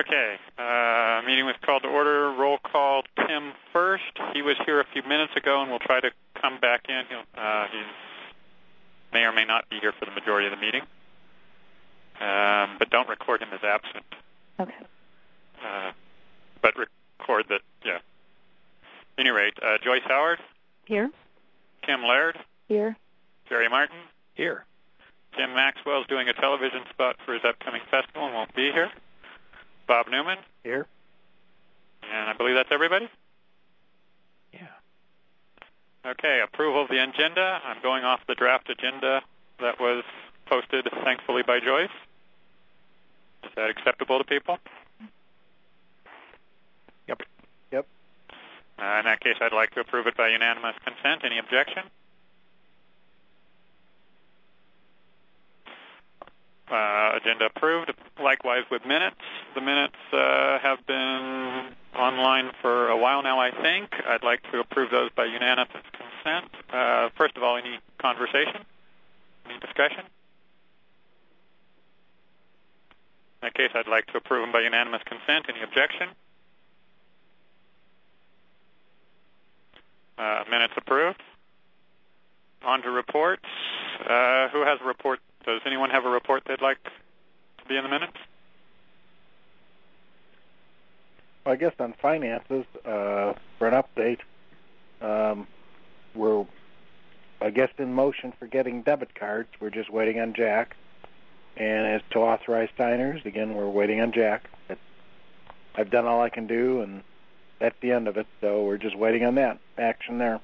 Okay, meeting was called to order. Roll call, Tim first. He was here a few minutes ago, and we'll try to come back in. He may or may not be here for the majority of the meeting. But don't record him as absent. Okay. But record that, yeah. At any rate, Joyce Howard? Here. Kim Laird? Here. Jerry Martin? Here. Tim Maxwell's doing a television spot for his upcoming festival and won't be here. Bob Newman? Here. And I believe that's everybody? Yeah. Okay, approval of the agenda. I'm going off the draft agenda that was posted, thankfully, by Joyce. Is that acceptable to people? Yep. In that case, I'd like to approve it by unanimous consent. Any objection? Agenda approved. Likewise with minutes. The minutes have been online for a while now, I think. I'd like to approve those by unanimous consent. First of all, any conversation? Any discussion? In that case, I'd like to approve them by unanimous consent. Any objection? Minutes approved. On to reports. Who has a report? Does anyone have a report they'd like to be in the minutes? Well, I guess on finances, for an update, we're, I guess, in motion for getting debit cards. We're just waiting on Jack. And as to authorized signers, again, we're waiting on Jack. I've done all I can do, and that's the end of it. So we're just waiting on that action there.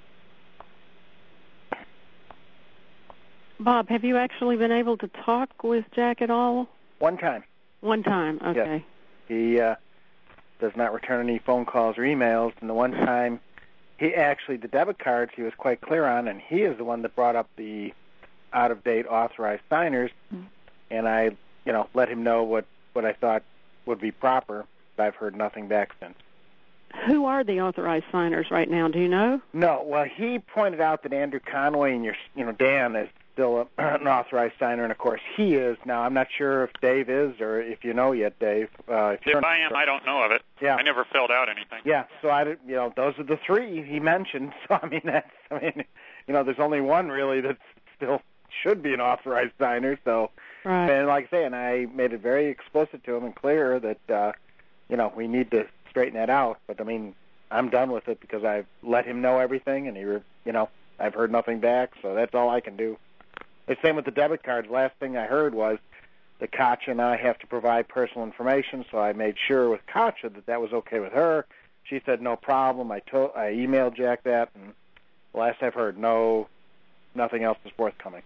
Bob, have you actually been able to talk with Jack at all? One time. One time, okay. Yes. He does not return any phone calls or emails. And the one time, the debit cards he was quite clear on, and he is the one that brought up the out-of-date authorized signers. Mm-hmm. And I, let him know what I thought would be proper. But I've heard nothing back since. Who are the authorized signers right now? Do you know? No. Well, he pointed out that Andrew Conway and Dan is still an authorized signer, and of course he is. Now, I'm not sure if Dave is, or if you know yet, Dave. If I am, I don't know of it. Yeah. I never filled out anything. Yeah. So those are the three he mentioned. So there's only one really that still should be an authorized signer. So, right. And like I say, and I made it very explicit to him and clear that we need to straighten that out. But I'm done with it because I've let him know everything, and I've heard nothing back. So that's all I can do. The same with the debit cards. Last thing I heard was that Katja and I have to provide personal information, so I made sure with Katja that was okay with her. She said no problem. I emailed Jack that, and last I've heard, nothing else is forthcoming.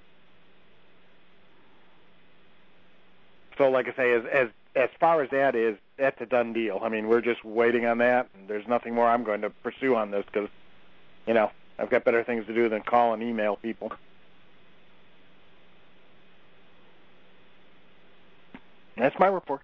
So, like I say, as far as that is, that's a done deal. We're just waiting on that, and there's nothing more I'm going to pursue on this because, I've got better things to do than call and email people. That's my report.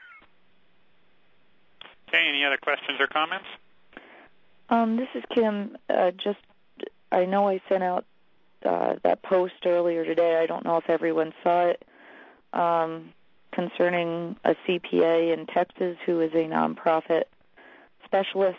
Okay, any other questions or comments? This is Kim. I know I sent out that post earlier today. I don't know if everyone saw it, concerning a CPA in Texas who is a nonprofit specialist.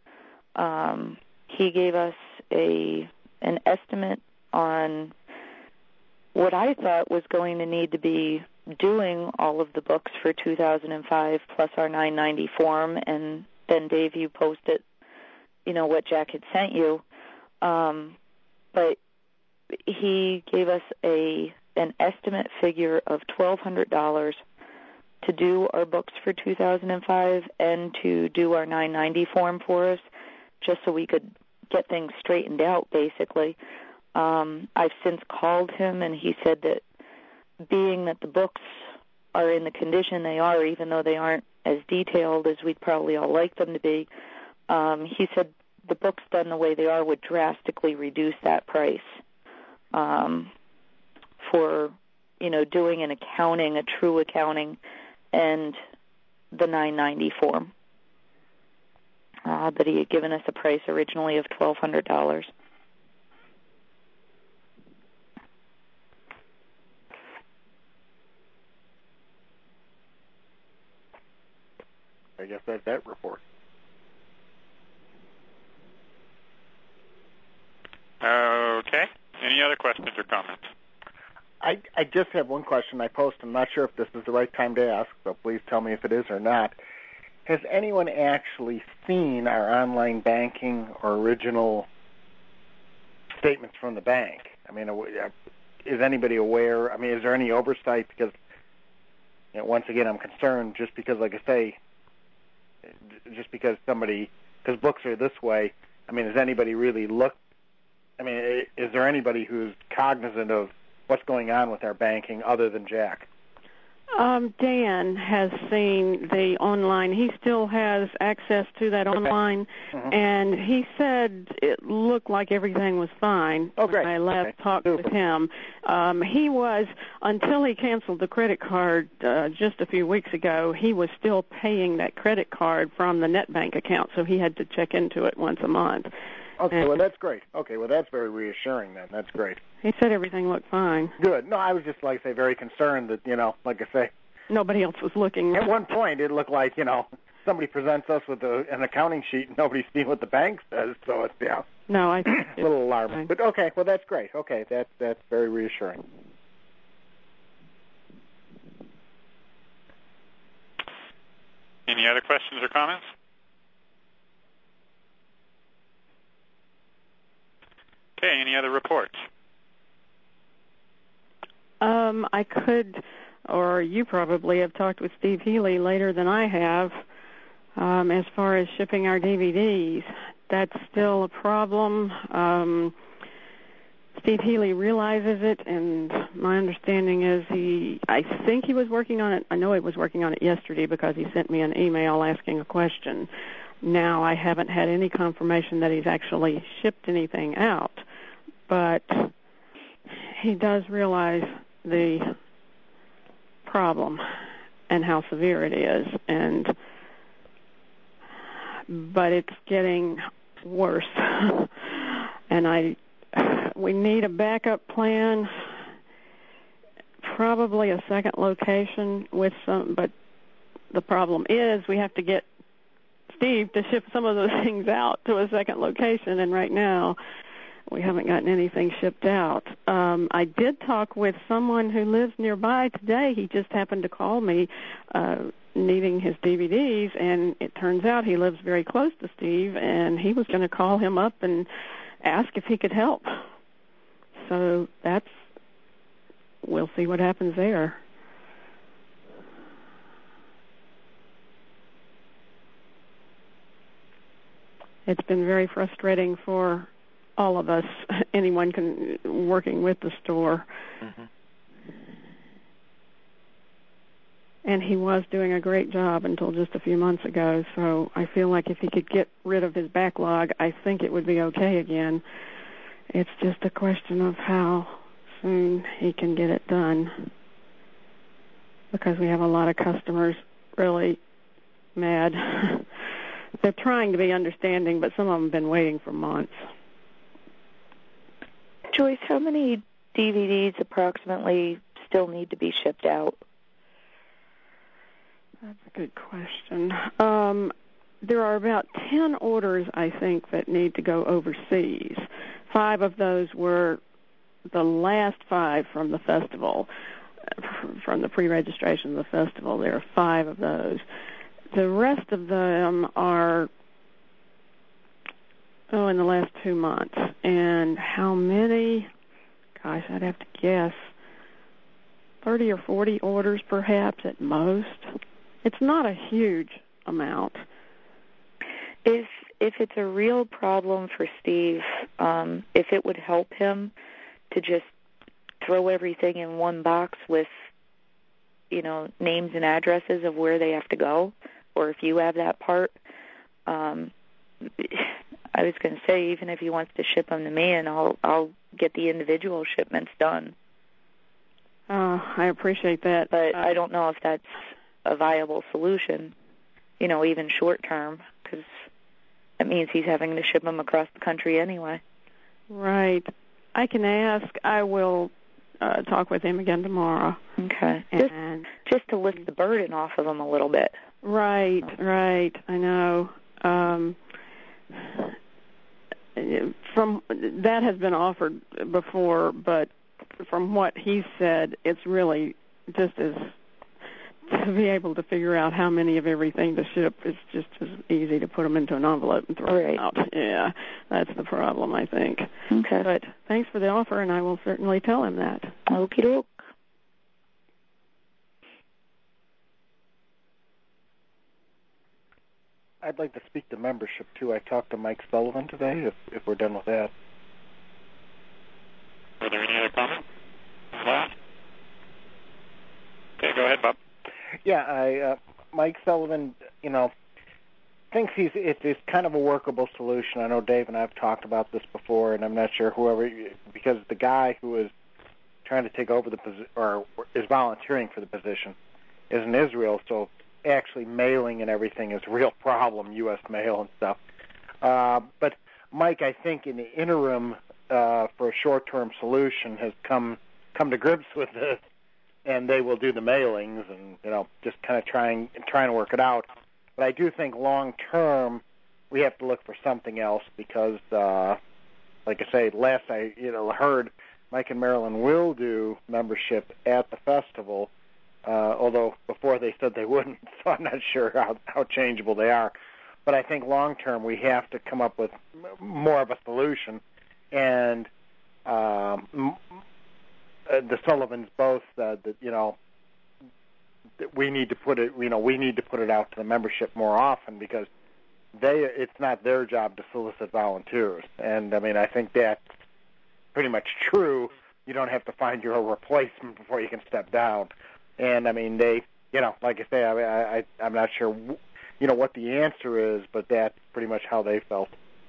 He gave us an estimate on what I thought was going to need to be doing all of the books for 2005 plus our 990 form, and then Dave, you posted, what Jack had sent you. But he gave us an estimate figure of $1,200 to do our books for 2005 and to do our 990 form for us, just so we could get things straightened out, basically. I've since called him, and he said that being that the books are in the condition they are, even though they aren't as detailed as we'd probably all like them to be, he said the books done the way they are would drastically reduce that price for, doing an accounting, a true accounting, and the 990 form. But he had given us a price originally of $1,200. I guess that's that report. Okay. Any other questions or comments? I just have one question I posed. I'm not sure if this is the right time to ask, so please tell me if it is or not. Has anyone actually seen our online banking or original statements from the bank? I mean, is anybody aware? I mean, is there any oversight? Because, once again, I'm concerned just because, like I say, just because books are this way, I mean, has anybody really looked? I mean, is there anybody who's cognizant of what's going on with our banking other than Jack? Dan has seen the online. He still has access to that online, and he said it looked like everything was fine. Oh, great. When I last talked with him. He was, until he canceled the credit card just a few weeks ago, he was still paying that credit card from the NetBank account, so he had to check into it once a month. Okay, well, that's great. Okay, well, that's very reassuring then. That's great. He said everything looked fine. Good. No, I was just, like I say, very concerned that, like I say, nobody else was looking. At one point, it looked like, somebody presents us with an accounting sheet and nobody's seen what the bank says, so it's, No, I a little alarming. But, okay, well, that's great. Okay, that's very reassuring. Any other questions or comments? Okay, any other reports? I could, or you probably have talked with Steve Healy later than I have, as far as shipping our DVDs. That's still a problem. Steve Healy realizes it, and my understanding is I think he was working on it. I know he was working on it yesterday because he sent me an email asking a question. Now I haven't had any confirmation that he's actually shipped anything out, but he does realize the problem and how severe it is, but it's getting worse. And we need a backup plan, probably a second location with but the problem is we have to get Steve to ship some of those things out to a second location, and right now we haven't gotten anything shipped out. I did talk with someone who lives nearby today. He just happened to call me needing his DVDs, and it turns out he lives very close to Steve, and he was going to call him up and ask if he could help. So we'll see what happens there. It's been very frustrating for all of us, anyone working with the store. Mm-hmm. And he was doing a great job until just a few months ago, so I feel like if he could get rid of his backlog, I think it would be okay again. It's just a question of how soon he can get it done, because we have a lot of customers really mad. They're trying to be understanding, but some of them have been waiting for months. Joyce, how many DVDs approximately still need to be shipped out? That's a good question. There are about 10 orders, I think, that need to go overseas. 5 of those were the last 5 from the festival, from the pre-registration of the festival. There are 5 of those. The rest of them are, in the last 2 months. And how many? Gosh, I'd have to guess. 30 or 40 orders, perhaps, at most. It's not a huge amount. If it's a real problem for Steve, if it would help him to just throw everything in one box with, names and addresses of where they have to go, or if you have that part, I was going to say, even if he wants to ship them to me, and I'll get the individual shipments done. I appreciate that. But I don't know if that's a viable solution, even short term, because that means he's having to ship them across the country anyway. Right. I can ask. I will talk with him again tomorrow. Okay. Just to list the burden off of them a little bit. Right. I know. From that has been offered before, but from what he said, it's really just as to be able to figure out how many of everything to ship is just as easy to put them into an envelope and throw them out. Yeah, that's the problem, I think. Okay. But thanks for the offer, and I will certainly tell him that. Okie doke. I'd like to speak to membership, too. I talked to Mike Sullivan today, if we're done with that. Are there any other comments? Okay, go ahead, Bob. Yeah, Mike Sullivan, thinks it's kind of a workable solution. I know Dave and I have talked about this before, and I'm not sure because the guy who is trying to take over the position, or is volunteering for the position, is in Israel, so actually mailing and everything is a real problem, U.S. mail and stuff. But Mike, I think in the interim, for a short-term solution, has come to grips with this, and they will do the mailings and just kind of trying to work it out. But I do think long-term we have to look for something else because, like I say, last I heard, Mike and Marilyn will do membership at the festival, although before they said they wouldn't, so I'm not sure how changeable they are. But I think long-term we have to come up with more of a solution, and the Sullivans both said that we need to put it out to the membership more often because it's not their job to solicit volunteers. And I think that's pretty much true. You don't have to find your replacement before you can step down. And they, like I say, I'm not sure what the answer is, but that's pretty much how they felt.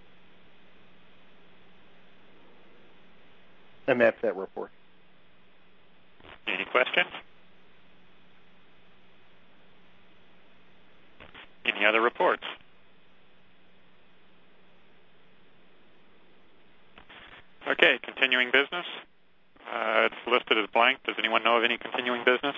And that's that report. Any questions? Any other reports? Okay, continuing business. It's listed as blank. Does anyone know of any continuing business?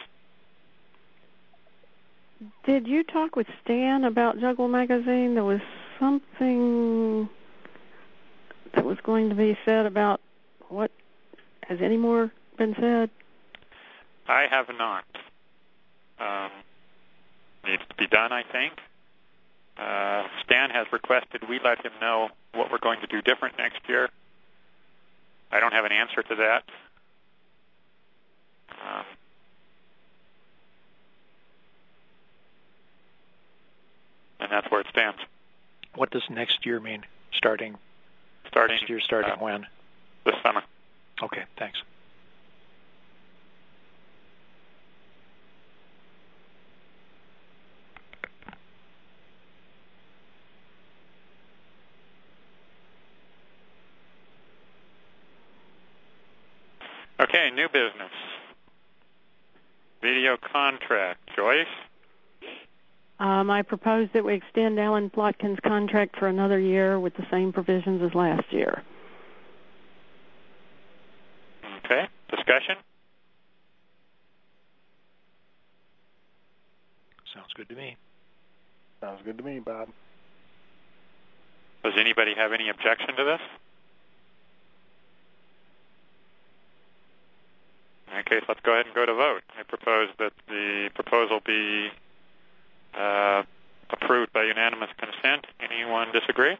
Did you talk with Stan about Juggle Magazine? There was something that was going to be said about what? Has any more been said? I have not. Needs to be done, I think. Stan has requested we let him know what we're going to do different next year. I don't have an answer to that. And that's where it stands. What does next year mean? Starting next year, when? This summer. Okay, thanks. Okay, new business. Video contract. Joyce? I propose that we extend Alan Plotkin's contract for another year with the same provisions as last year. Okay, discussion? Sounds good to me. Sounds good to me, Bob. Does anybody have any objection to this? In that case, let's go ahead and go to vote. I propose that the proposal be approved by unanimous consent. Anyone disagree?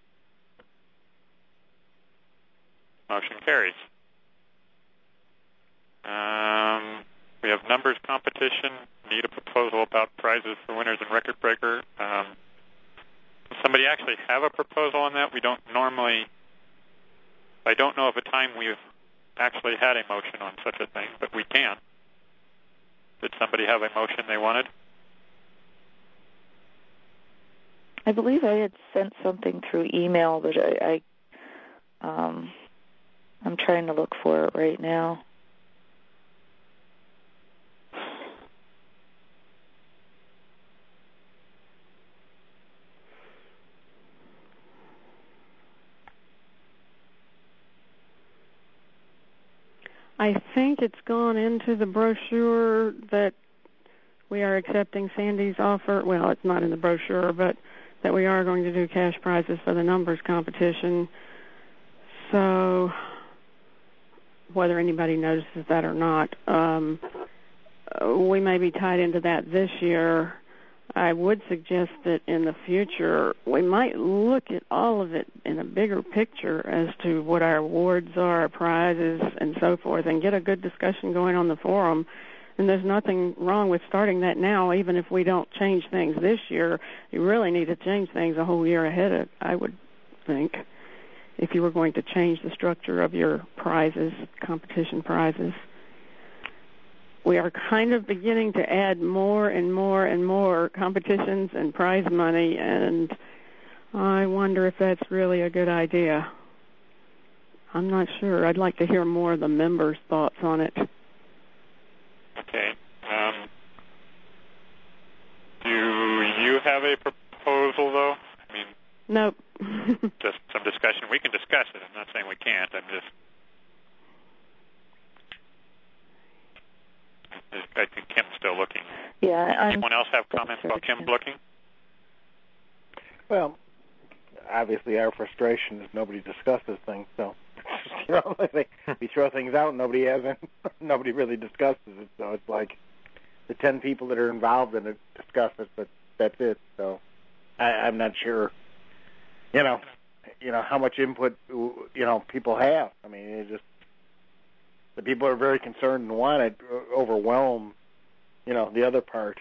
Motion carries. We have numbers competition. Need a proposal about prizes for winners and record breaker. Does somebody actually have a proposal on that? We don't normally. I don't know of a time we've actually had a motion on such a thing, but we can. Did somebody have a motion they wanted? I believe I had sent something through email, but I'm trying to look for it right now. I think it's gone into the brochure that we are accepting Sandy's offer. Well, it's not in the brochure, but that we are going to do cash prizes for the numbers competition. So whether anybody notices that or not, we may be tied into that this year. I would suggest that in the future we might look at all of it in a bigger picture as to what our awards are, our prizes, and so forth, and get a good discussion going on the forum. And there's nothing wrong with starting that now, even if we don't change things this year. You really need to change things a whole year ahead, I would think, if you were going to change the structure of your prizes, competition prizes. We are kind of beginning to add more and more and more competitions and prize money, and I wonder if that's really a good idea. I'm not sure. I'd like to hear more of the members' thoughts on it. Okay. Do you have a proposal, though? I mean, nope. Just some discussion. We can discuss it. I'm not saying we can't. I think Kim's still looking. Yeah. Anyone else have comments about Kim looking? Well, obviously our frustration is nobody discusses things, so we throw things out and nobody really discusses it, so it's like the 10 people that are involved in it discuss it, but that's it. So I'm not sure, how much input, people have. I mean, it just, the people are very concerned and want it overwhelm, the other part.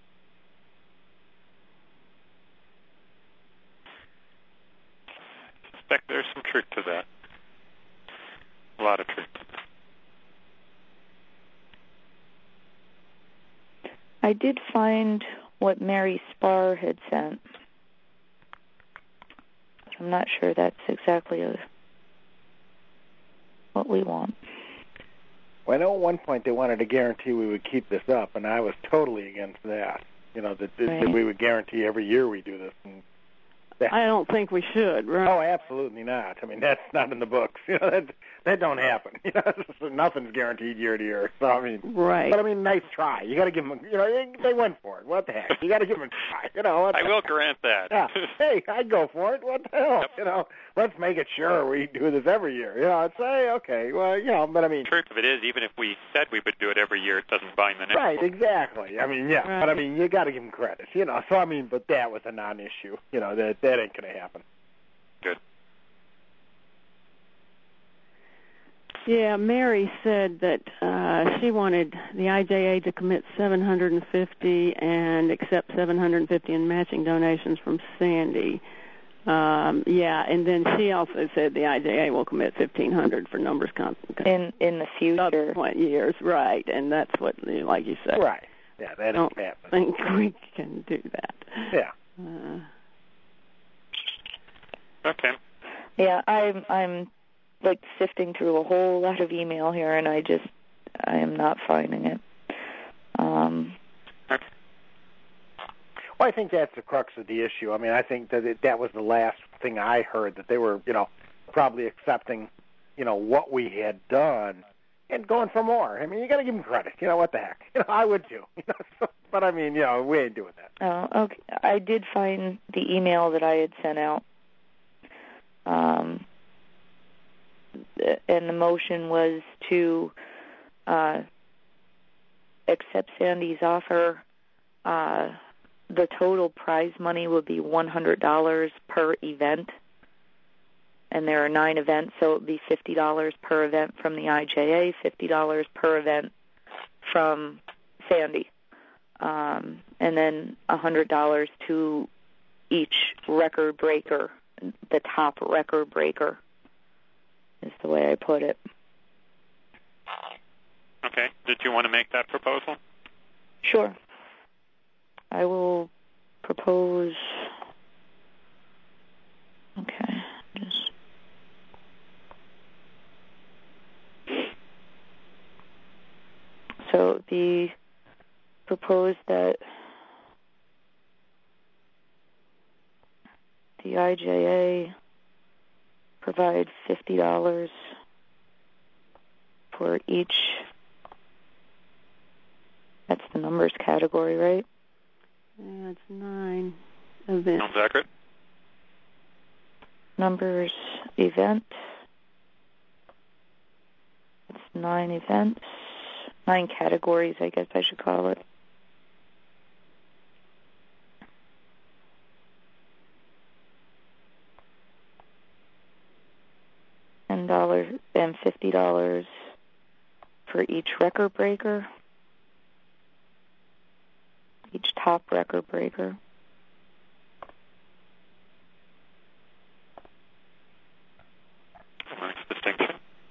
I suspect there's some truth to that. A lot of truth. I did find what Mary Spar had sent. I'm not sure that's exactly what we want. Well, I know at one point they wanted to guarantee we would keep this up, and I was totally against that. That we would guarantee every year we do this. And I don't think we should, right? Oh, absolutely not. I mean, that's not in the books. That don't happen. Nothing's guaranteed year to year. So I mean, right. But I mean, nice try. You got to give them. They went for it. What the heck? You got to give them a try. I will grant that. Yeah. Hey, I'd go for it. What the hell? Yep. Let's make it sure we do this every year. I'd say, okay, well, but I mean, the truth of it is, even if we said we would do it every year, it doesn't bind the next. Right. Exactly. I mean, yeah. Right. But I mean, you got to give them credit. So I mean, but that was a non-issue. That ain't gonna happen. Good. Yeah, Mary said that she wanted the IJA to commit $750 and accept $750 in matching donations from Sandy. And then she also said the IJA will commit $1,500 for numbers in the future, subsequent years, right? And that's what, like you said, right? Yeah, that don't think we can do that. Yeah. Okay. Yeah, I'm like sifting through a whole lot of email here, and I am not finding it. Well, I think that's the crux of the issue. I mean, I think that was the last thing I heard, that they were, probably accepting, what we had done and going for more. I mean, you got to give them credit. What the heck? I would too. But I mean, we ain't doing that. Oh, okay. I did find the email that I had sent out. And the motion was to accept Sandy's offer. The total prize money would be $100 per event, and there are 9 events, so it would be $50 per event from the IJA, $50 per event from Sandy, and then $100 to each record breaker, the top record breaker, is the way I put it. Okay. Did you want to make that proposal? Sure. I will propose. Okay. So it would be proposed that the IJA provide $50 for each That's the numbers category, right? Yeah, it's 9 events. Sounds accurate. Numbers event. It's 9 events. 9 categories, I guess I should call it. $10 and $50 for each record breaker. Each top record breaker. Nice distinction.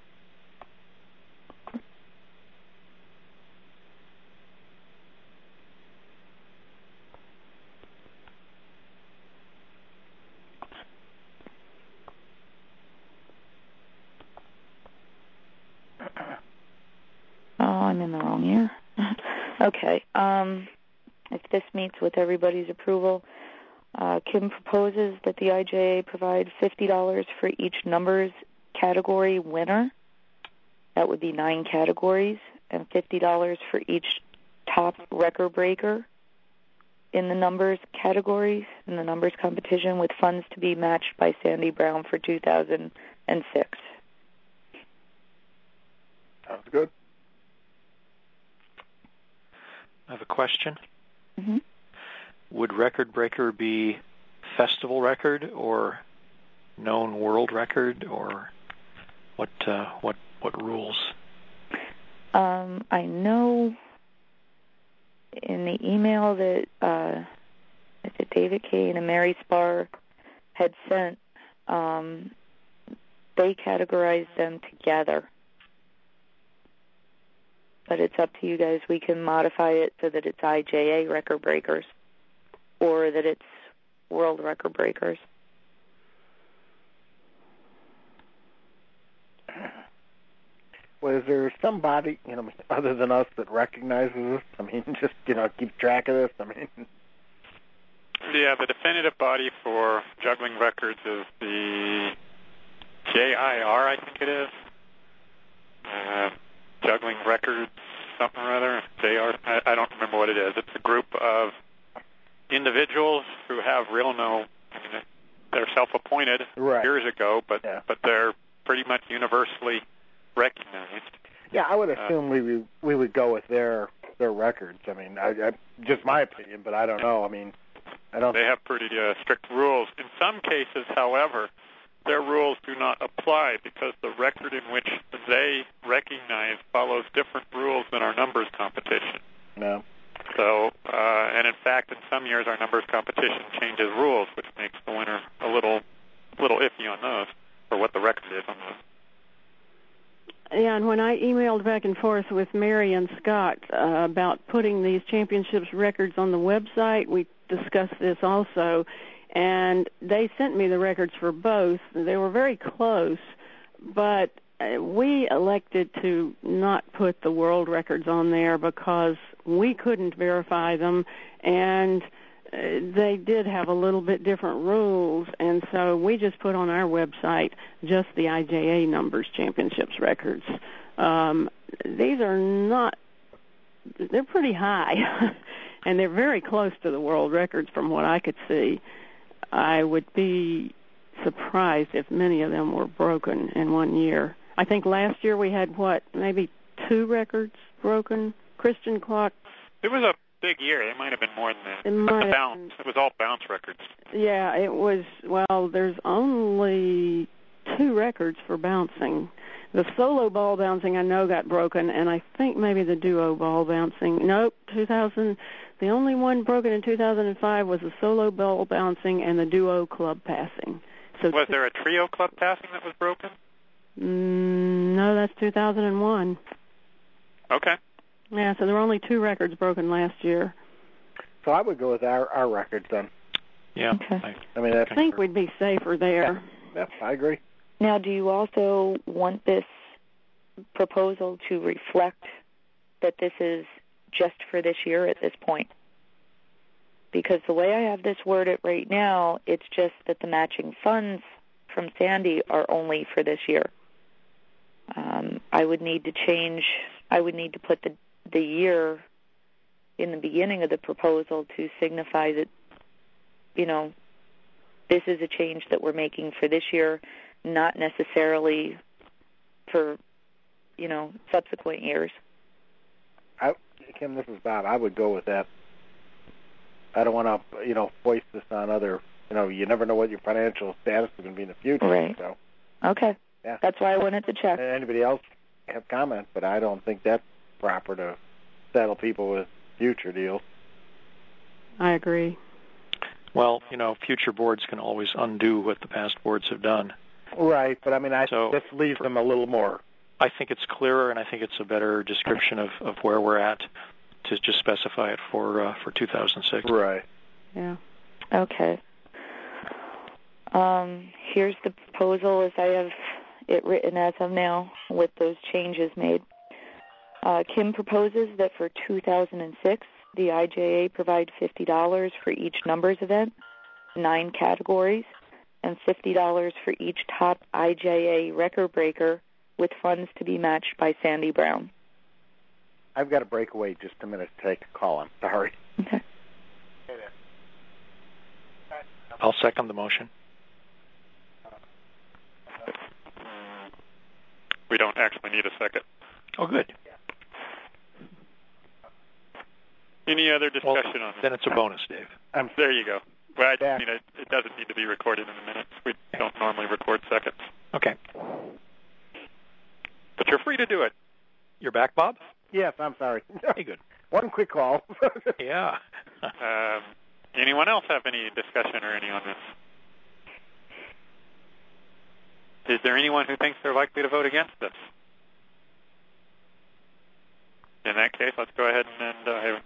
Oh, I'm in the wrong year. Okay. If this meets with everybody's approval, Kim proposes that the IJA provide $50 for each numbers category winner. That would be 9 categories, and $50 for each top record breaker in the numbers categories, in the numbers competition, with funds to be matched by Sandy Brown for 2006. Sounds good. I have a question. Mm-hmm. Would record breaker be festival record or known world record, or what rules? I know in the email that David Kane and Mary Spar had sent, they categorized them together. But it's up to you guys. We can modify it so that it's IJA record breakers or that it's world record breakers. Well, is there somebody, other than us that recognizes this? I mean, just, keep track of this? I mean... Yeah, the definitive body for juggling records is the JIR, I think it is. Juggling records, something or other. JR, I don't remember what it is. It's a group of individuals who have they're self-appointed years ago, but they're pretty much universally recognized. Yeah, I would assume we would go with their records. I mean, I just my opinion, but I don't know. I mean, I don't. They have pretty strict rules. In some cases, however, their rules do not apply because the record in which they recognize follows different rules than our numbers competition. No. So, and in fact, in some years our numbers competition changes rules, which makes the winner a little iffy on those, or what the record is on those. Yeah, and when I emailed back and forth with Mary and Scott about putting these championships records on the website, we discussed this also, and they sent me the records for both. They were very close, but we elected to not put the world records on there because we couldn't verify them, and they did have a little bit different rules, and so we just put on our website just the IJA numbers championships records. These are not, they're pretty high, and they're very close to the world records from what I could see. I would be surprised if many of them were broken in one year. I think last year we had, maybe 2 records broken? Christian Clock. It was a big year. It might have been more than that. It was all bounce records. Yeah, it was. Well, there's only 2 records for bouncing. The solo ball bouncing I know got broken, and I think maybe the duo ball bouncing. Nope, 2000. The only one broken in 2005 was the solo ball bouncing and the duo club passing. So was there a trio club passing that was broken? No, that's 2001. Okay. Yeah, so there were only 2 records broken last year. So I would go with our records then. Yeah. Okay. I think we'd be safer there. Yeah, I agree. Now, do you also want this proposal to reflect that this is just for this year at this point? Because the way I have this worded right now, it's just that the matching funds from Sandy are only for this year. I would need to put the year in the beginning of the proposal to signify that, this is a change that we're making for this year, not necessarily for, subsequent years. Kim, this is Bob. I would go with that. I don't want to, foist this on other, you never know what your financial status is going to be in the future. Right. So. Okay. Yeah. That's why I wanted to check. Anybody else have comments, but I don't think that's proper to settle people with future deals. I agree. Well, future boards can always undo what the past boards have done. Right, but this leaves them a little more. I think it's clearer, and I think it's a better description of where we're at to just specify it for 2006. Right. Yeah. Okay. Here's the proposal as I have it written as of now with those changes made. Kim proposes that for 2006, the IJA provide $50 for each numbers event, 9 categories, and $50 for each top IJA record breaker, with funds to be matched by Sandy Brown. I've got to break away just a minute to take a call. I'm sorry. Okay. I'll second the motion. We don't actually need a second. Oh, good. Any other discussion on this? Then it's a bonus, Dave. There you go. Well, I just mean it doesn't need to be recorded in the minutes. We don't normally record seconds. Okay. But you're free to do it. You're back, Bob? Yes, I'm sorry. Hey, good. One quick call. Yeah. Anyone else have any discussion or any on this? Is there anyone who thinks they're likely to vote against this? In that case, let's go ahead and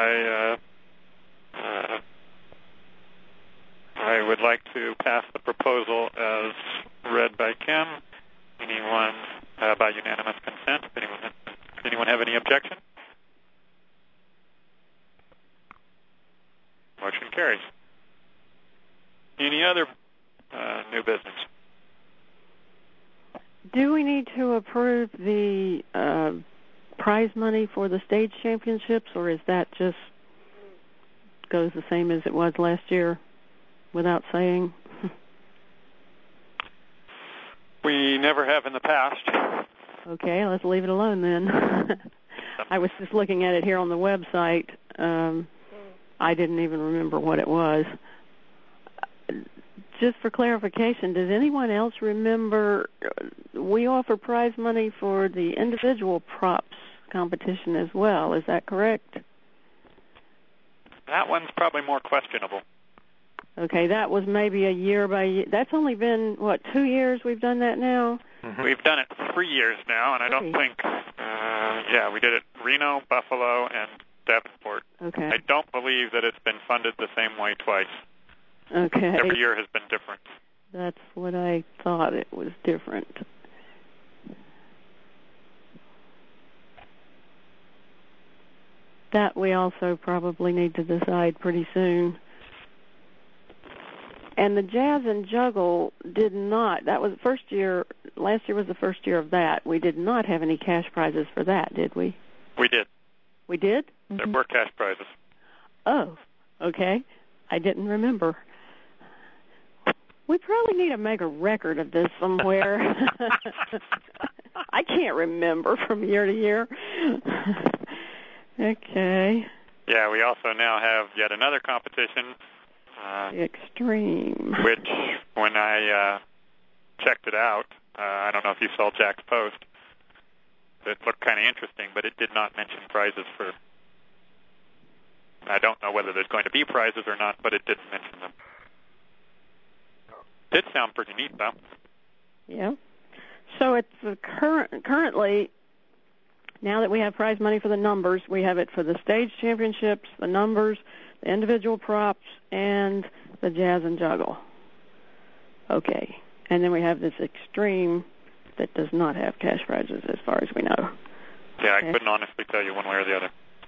I would like to pass the proposal as read by Kim. Anyone by unanimous consent? Anyone have any objection? Motion carries. Any other new business? Do we need to approve the prize money for the stage championships, or is that just goes the same as it was last year without saying? We never have in the past. Okay, let's leave it alone then. I was just looking at it here on the website. I didn't even remember what it was. Just for clarification, does anyone else remember we offer prize money for the individual props competition as well? Is that correct? That one's probably more questionable. Okay, that was maybe a year by year. That's only been, 2 years we've done that now? Mm-hmm. We've done it 3 years now, and I don't think, we did it Reno, Buffalo, and Davenport. Okay. I don't believe that it's been funded the same way twice. Okay. Every year has been different. That's what I thought, it was different. That we also probably need to decide pretty soon. And the Jazz and Juggle did not, that was the first year, last year was the first year of that. We did not have any cash prizes for that, did we? We did. We did? There were cash prizes. Oh, okay. I didn't remember. We probably need to make a record of this somewhere. I can't remember from year to year. Okay. Yeah, we also now have yet another competition. The Extreme. Which, when I checked it out, I don't know if you saw Jack's post, it looked kind of interesting, but it did not mention prizes for... I don't know whether there's going to be prizes or not, but it didn't mention them. Did sound pretty neat, though. Yeah. So it's currently, now that we have prize money for the numbers, we have it for the stage championships, the numbers, the individual props, and the Jazz and Juggle. Okay. And then we have this Extreme that does not have cash prizes as far as we know. Yeah, okay. I couldn't honestly tell you one way or the other.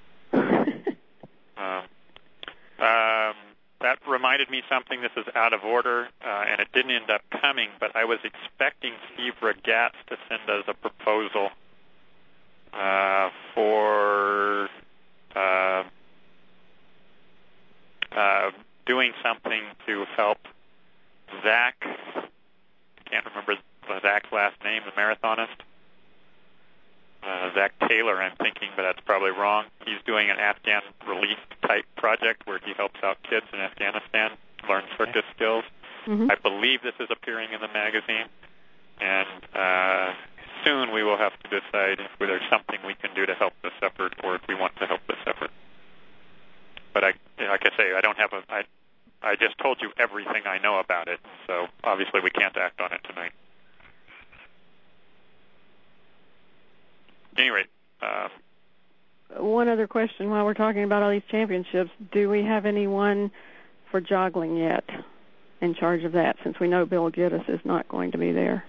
That reminded me something. This is out of order, and it didn't end up coming, but I was expecting Steve Regatz to send us a proposal for doing something to help Zach. Can't remember Zach's last name, the marathonist. Zach Taylor, I'm thinking, but that's probably wrong. He's doing an Afghan relief type project where he helps out kids in Afghanistan learn circus skills. Mm-hmm. I believe this is appearing in the magazine, and soon we will have to decide if there's something we can do to help this effort or if we want to help this effort. But like I say, I just told you everything I know about it, so obviously we can't act on it tonight. At any rate, one other question while we're talking about all these championships. Do we have anyone for joggling yet in charge of that, since we know Bill Gittes is not going to be there?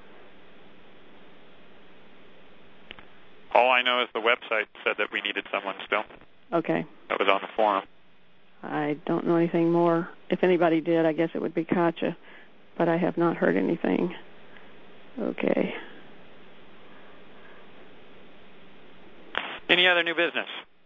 all I know is the website said that we needed someone still. Okay. That was on the forum. I don't know anything more. If anybody did, I guess it would be Katja, but I have not heard anything. Okay. Any other new business?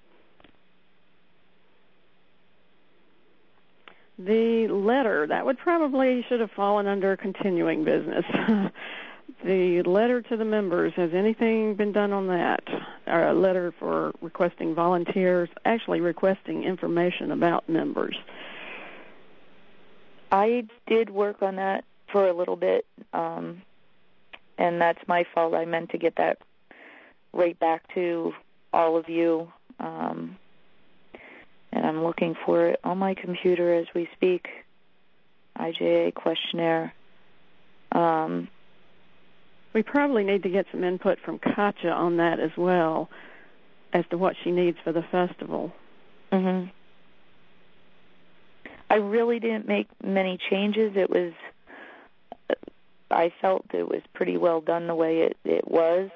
The letter, that would probably should have fallen under continuing business. The letter to the members, has anything been done on that? Or a letter for requesting volunteers, actually requesting information about members. I did work on that for a little bit, and that's my fault. I meant to get that right back to all of you, and I'm looking for it on my computer as we speak. IJA questionnaire. We probably need to get some input from Katja on that as well, as to what she needs for the festival. Mm-hmm. I really didn't make many changes. I felt it was pretty well done the way it was.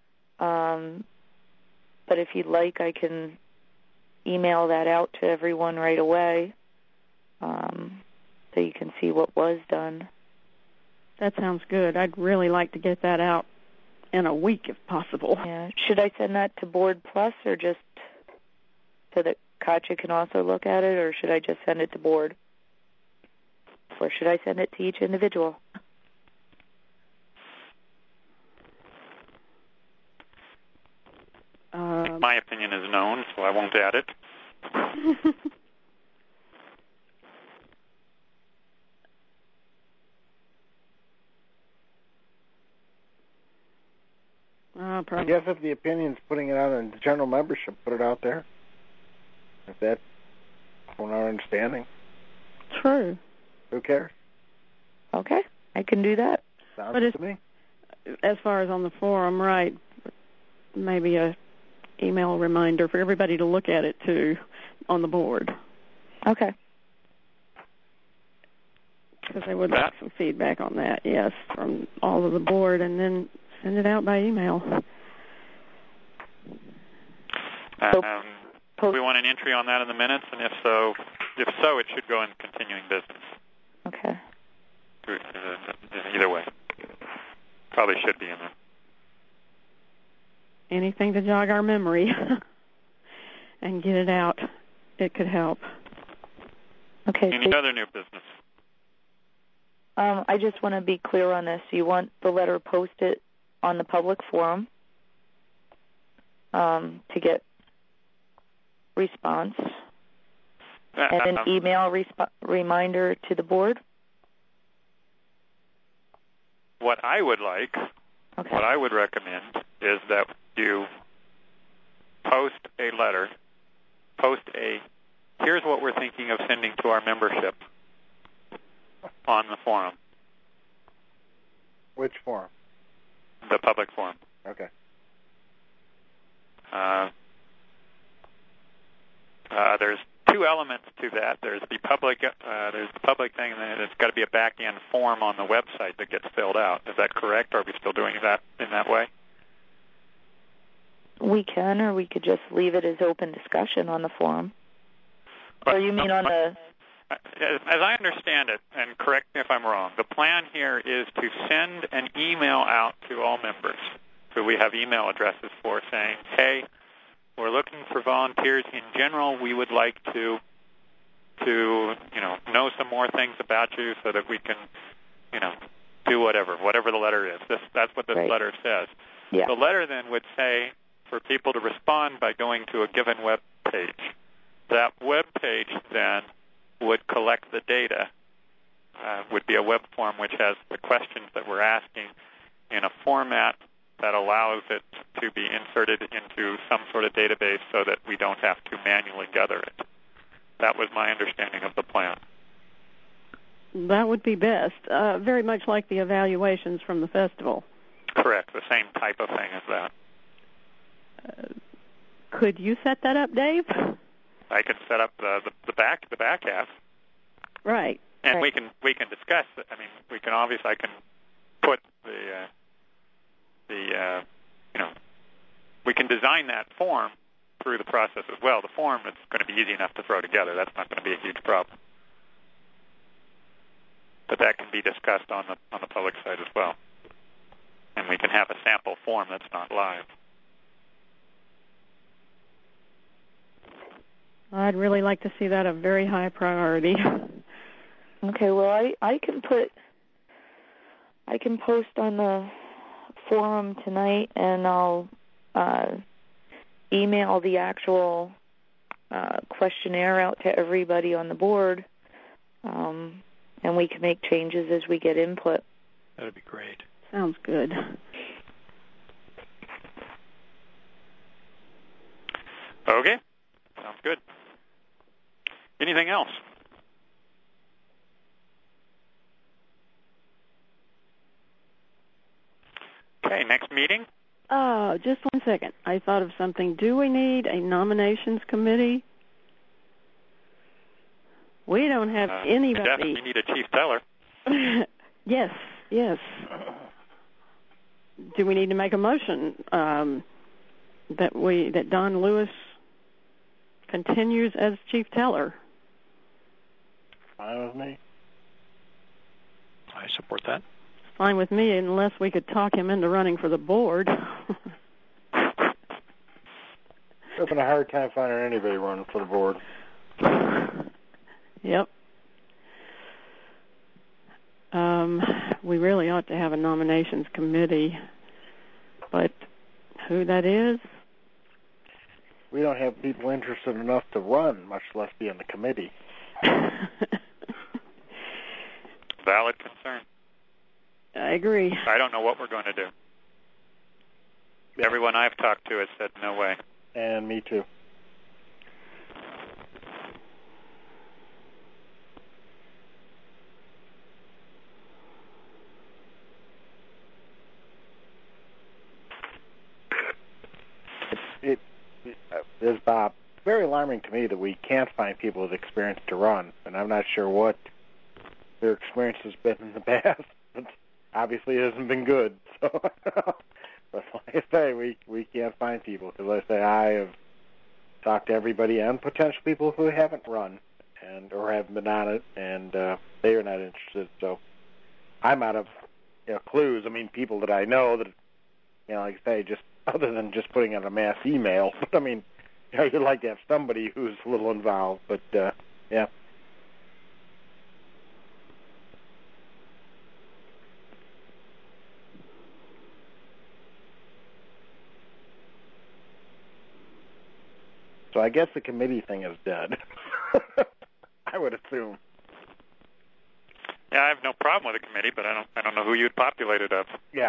But if you'd like, I can email that out to everyone right away, so you can see what was done. That sounds good. I'd really like to get that out in a week if possible. Yeah. Should I send that to Board Plus, or just so that Katja can also look at it, or should I just send it to Board? Or should I send it to each individual? My opinion is known, so I won't add it. I guess if the opinion's putting it out in the general membership, put it out there. If that's from our understanding. True. Who cares? Okay, I can do that. Sounds good to me. As far as on the forum, right, maybe a email reminder for everybody to look at it, too, on the board. Okay. Because I would like some feedback on that, yes, from all of the board, and then send it out by email. We want an entry on that in the minutes, and if so, it should go in continuing business. Okay. Either way. Probably should be in there. Anything to jog our memory and get it out. It could help. Okay. Any other new business? I just want to be clear on this. You want the letter posted on the public forum to get response, and an email reminder to the board? What I would like, what I would recommend is that you post a letter, here's what we're thinking of sending to our membership on the forum. Which forum? The public forum. Okay. There's two elements to that. There's the public thing, and then it's got to be a back-end form on the website that gets filled out. Is that correct? Or are we still doing that in that way? We can, or we could just leave it as open discussion on the forum. Or you mean on the... As I understand it, and correct me if I'm wrong, the plan here is to send an email out to all members who we have email addresses for, saying, hey, we're looking for volunteers in general. We would like to to, know some more things about you so that we can, do whatever the letter is. That's what this letter says. Yeah. The letter then would say for people to respond by going to a given web page. That web page then would collect the data, would be a web form which has the questions that we're asking in a format that allows it to be inserted into some sort of database so that we don't have to manually gather it. That was my understanding of the plan. That would be best, very much like the evaluations from the festival. Correct, the same type of thing as that. Could you set that up, Dave? I can set up the back half. Right. And we can discuss it. I mean, I can put we can design that form through the process as well. The form is going to be easy enough to throw together. That's not going to be a huge problem. But that can be discussed on the public site as well. And we can have a sample form that's not live. I'd really like to see that a very high priority. Okay, well, I can post on the forum tonight, and I'll email the actual questionnaire out to everybody on the board, and we can make changes as we get input. That would be great. Sounds good. Okay, sounds good. Anything else? Okay, next meeting? Just 1 second. I thought of something. Do we need a nominations committee? We don't have anybody. We definitely need a chief teller. Yes. Do we need to make a motion that Don Lewis continues as chief teller? Fine with me. I support that. Fine with me, unless we could talk him into running for the board. Having a hard time finding anybody running for the board. Yep. We really ought to have a nominations committee, but who that is? We don't have people interested enough to run, much less be on the committee. Valid concern. I agree. I don't know what we're going to do. Everyone I've talked to has said no way. And me too. It is, Bob, very alarming to me that we can't find people with experience to run, and I'm not sure what their experience has been in the past. But obviously, it hasn't been good. So, but like I say, we can't find people. Because I say I have talked to everybody and potential people who haven't run or haven't been on it, and they are not interested. So I'm out of clues. I mean, people that I know that, like I say, just other than just putting out a mass email. But I mean, you'd like to have somebody who's a little involved. But yeah. So I guess the committee thing is dead. I would assume. Yeah, I have no problem with the committee, but I don't know who you'd populate it up. Yeah,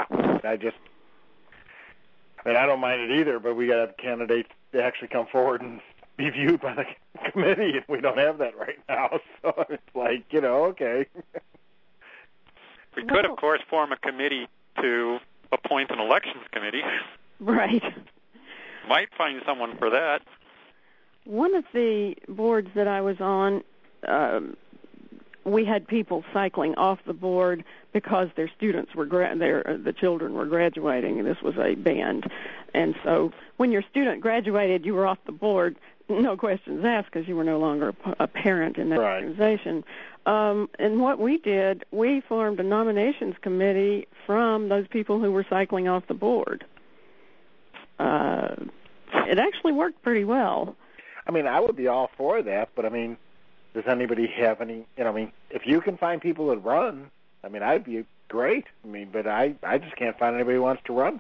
I don't mind it either, but we got to have candidates to actually come forward and be viewed by the committee, and we don't have that right now. So it's like, okay. We could, of course, form a committee to appoint an elections committee. Right. Might find someone for that. One of the boards that I was on, we had people cycling off the board because their students were the children were graduating, and this was a band. And so when your student graduated, you were off the board, no questions asked, because you were no longer a parent in that organization. And what we did, we formed a nominations committee from those people who were cycling off the board. It actually worked pretty well. I mean, I would be all for that, but I mean, does anybody have any, I mean, if you can find people that run, I mean, I'd be great. I mean, but I just can't find anybody who wants to run.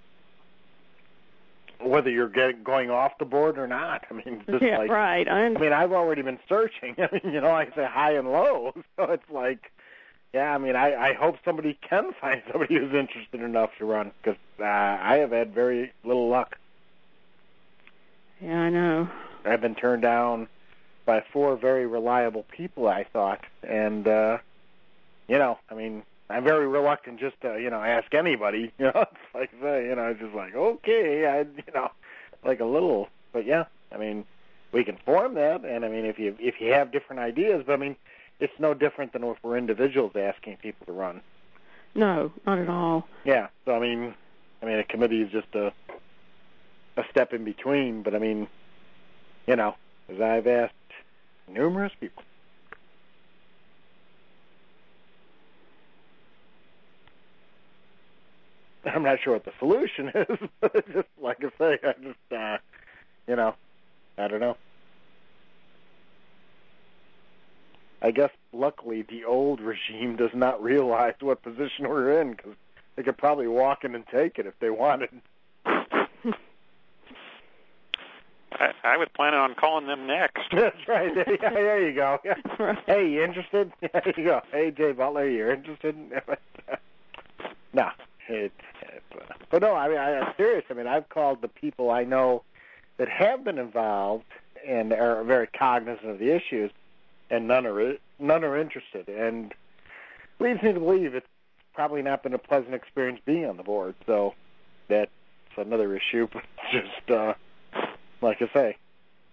Whether you're going off the board or not. I mean, it's just like, right. I mean, I've already been searching. I mean, I say high and low. So it's like, yeah, I mean, I hope somebody can find somebody who's interested enough to run, because I have had very little luck. Yeah, I know. I've been turned down by 4 very reliable people, I thought. And, I mean, I'm very reluctant just to, ask anybody. It's like, it's just like, okay, like a little. But, yeah, I mean, we can form that. And, I mean, if you have different ideas, but, I mean, it's no different than if we're individuals asking people to run. No, not at all. Yeah, so, I mean, a committee is just a step in between. But, I mean, as I've asked numerous people. I'm not sure what the solution is, but it's just like I say, I don't know. I guess luckily the old regime does not realize what position we're in, because they could probably walk in and take it if they wanted. I was planning on calling them next. That's right. Yeah, there you go. Yeah. Hey, you interested? There you go. Hey, Jay Butler, you're interested? No. But no, I mean, I'm serious. I mean, I've called the people I know that have been involved and are very cognizant of the issues, and none are interested. And leads me to believe it's probably not been a pleasant experience being on the board. So that's another issue. But just like I say.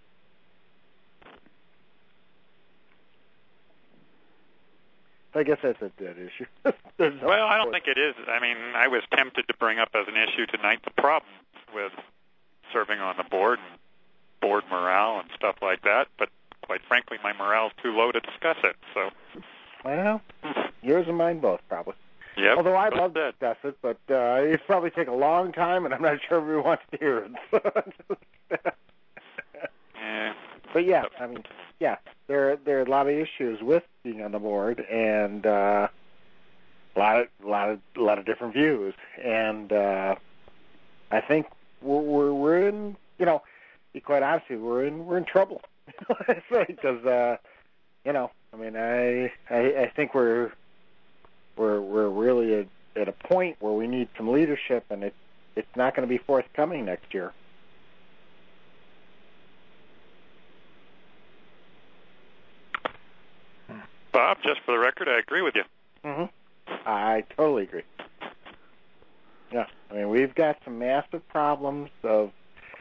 I guess that's a dead issue. Well, I don't think it is. I mean, I was tempted to bring up as an issue tonight the problem with serving on the board and board morale and stuff like that, but quite frankly, my morale's too low to discuss it. So, well, yours and mine both, probably. Yep. Although I'd love to discuss it, but it'd probably take a long time, and I'm not sure everyone wants to hear it. Yeah. But yeah, I mean, yeah, there are a lot of issues with being on the board, and a lot of different views, and I think we're in, be quite honest with you, we're in trouble. Because I mean, I think we're really at a point where we need some leadership, and it's not going to be forthcoming next year. Bob, just for the record, I agree with you. Mm-hmm. I totally agree. Yeah, I mean, we've got some massive problems of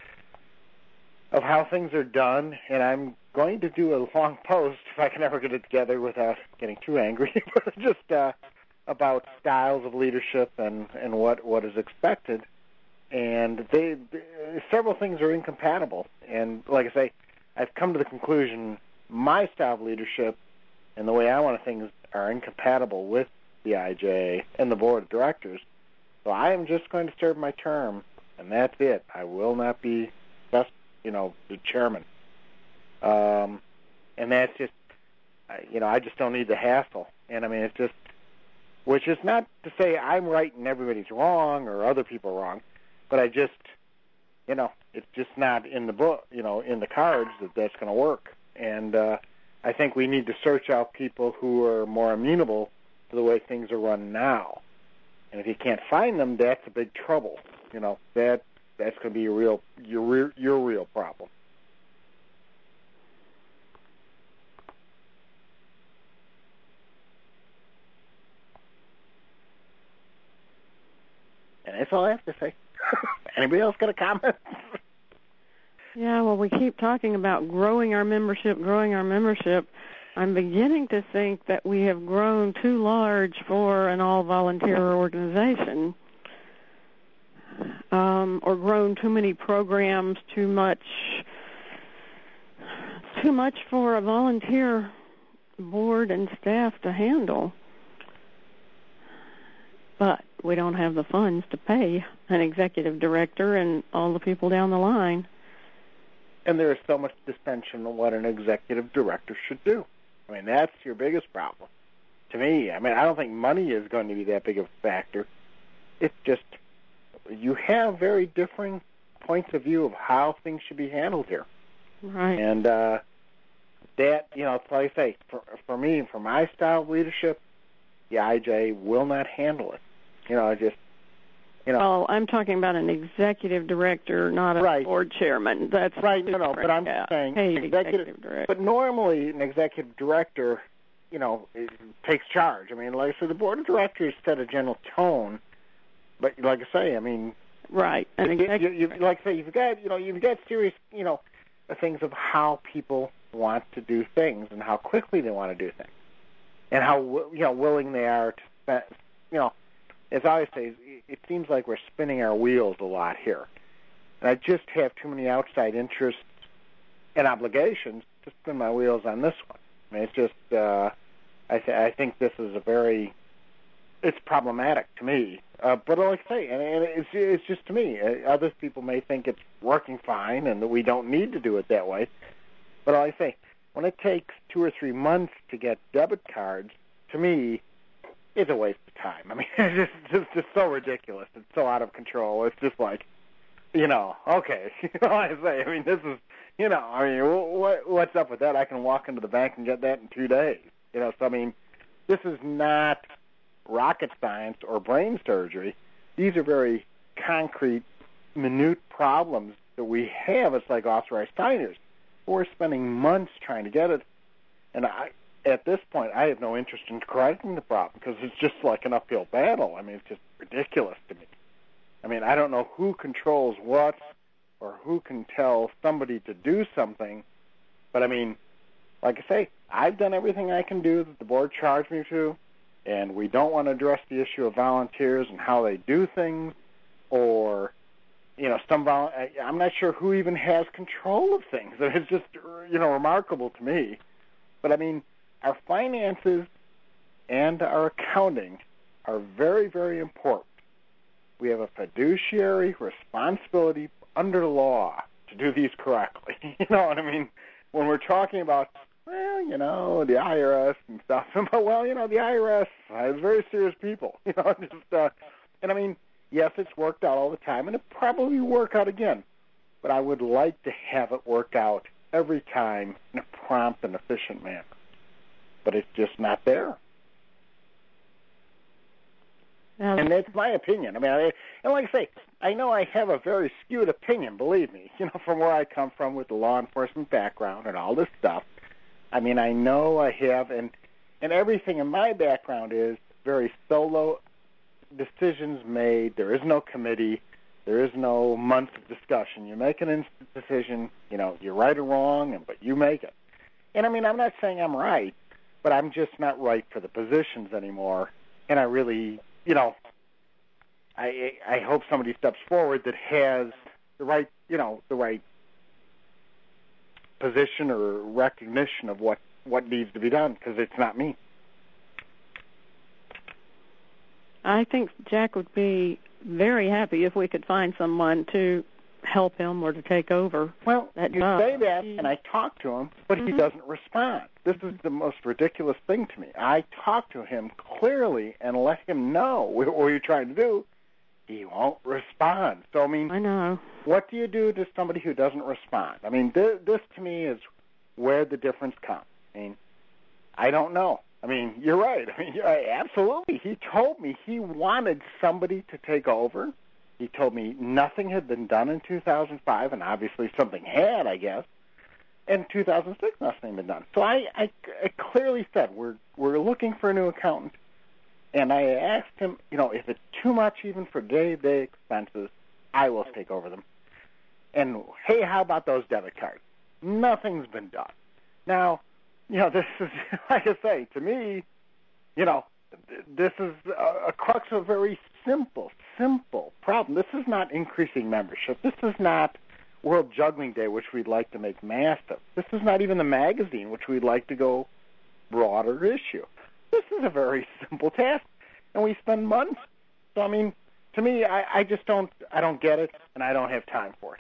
how things are done, and I'm going to do a long post, if I can ever get it together without getting too angry, but just about styles of leadership and what is expected. And several things are incompatible. And like I say, I've come to the conclusion my style of leadership and the way I want things are incompatible with the IJA and the board of directors. So I am just going to serve my term, and that's it. I will not be just, the chairman. And that's just, I just don't need the hassle. And I mean, it's just, which is not to say I'm right and everybody's wrong or other people are wrong, but I just, it's just not in the book, in the cards that's going to work. And I think we need to search out people who are more amenable to the way things are run now. And if you can't find them, that's a big trouble. That's going to be your real problem. And that's all I have to say. Anybody else got a comment? Yeah, well, we keep talking about growing our membership. I'm beginning to think that we have grown too large for an all-volunteer organization, or grown too many programs, too much for a volunteer board and staff to handle. But we don't have the funds to pay an executive director and all the people down the line. And there is so much dissension on what an executive director should do. I mean, that's your biggest problem. To me, I mean, I don't think money is going to be that big of a factor. It's just you have very differing points of view of how things should be handled here. Right. And that, it's like I say, for me, for my style of leadership, the IJ will not handle it. Well, I'm talking about an executive director, not a board chairman. That's right. No, but I'm saying executive director. But normally, an executive director, it takes charge. I mean, like I said, the board of directors set a general tone. But like I say, I mean, right. And like I say, you've got serious, things of how people want to do things and how quickly they want to do things, and how willing they are to spend. As I always say, it seems like we're spinning our wheels a lot here, and I just have too many outside interests and obligations to spin my wheels on this one. I mean, it's just I think this is it's problematic to me. But like I say, and it's just to me. Other people may think it's working fine and that we don't need to do it that way. But like I say, when it takes 2 or 3 months to get debit cards, to me, it's a waste of time. I mean, it's just so ridiculous. It's so out of control. It's just like, okay. I say, I mean, this is, what's up with that? I can walk into the bank and get that in 2 days. So I mean, this is not rocket science or brain surgery. These are very concrete, minute problems that we have. It's like authorized signers. We're spending months trying to get it, and at this point, I have no interest in correcting the problem because it's just like an uphill battle. I mean, it's just ridiculous to me. I mean, I don't know who controls what or who can tell somebody to do something, but I mean, like I say, I've done everything I can do that the board charged me to, and we don't want to address the issue of volunteers and how they do things, or, I'm not sure who even has control of things. It's just, remarkable to me. But I mean, our finances and our accounting are very, very important. We have a fiduciary responsibility under law to do these correctly. You know what I mean? When we're talking about, the IRS and stuff, the IRS is very serious people. And I mean, yes, it's worked out all the time, and it probably will work out again. But I would like to have it work out every time in a prompt and efficient manner. But it's just not there. And that's my opinion. I mean, and like I say, I know I have a very skewed opinion, believe me, from where I come from with the law enforcement background and all this stuff. I mean, I know I have, and everything in my background is very solo decisions made. There is no committee. There is no months of discussion. You make an instant decision, you're right or wrong, but you make it. And I mean, I'm not saying I'm right, but I'm just not right for the positions anymore. And I really, I hope somebody steps forward that has the right, the right position or recognition of what needs to be done, because it's not me. I think Jack would be very happy if we could find someone to help him or to take over. Well, that you job. Say that, and I talk to him, but he doesn't respond. This is the most ridiculous thing to me. I talk to him clearly and let him know what you're trying to do. He won't respond. So, I mean, I know. What do you do to somebody who doesn't respond? I mean, this to me is where the difference comes. I mean, I don't know. I mean, you're right. I mean, absolutely. He told me he wanted somebody to take over. He told me nothing had been done in 2005, and obviously something had, I guess. In 2006, nothing had been done. So I clearly said, we're looking for a new accountant. And I asked him, if it's too much even for day-to-day expenses, I will take over them. And, hey, how about those debit cards? Nothing's been done. Now, this is, like I say, to me, this is a crux of a very simple problem. This is not increasing membership. This is not World Juggling Day, which we'd like to make massive. This is not even the magazine, which we'd like to go broader issue. This is a very simple task, and we spend months. So, I mean, to me, I just don't get it, and I don't have time for it.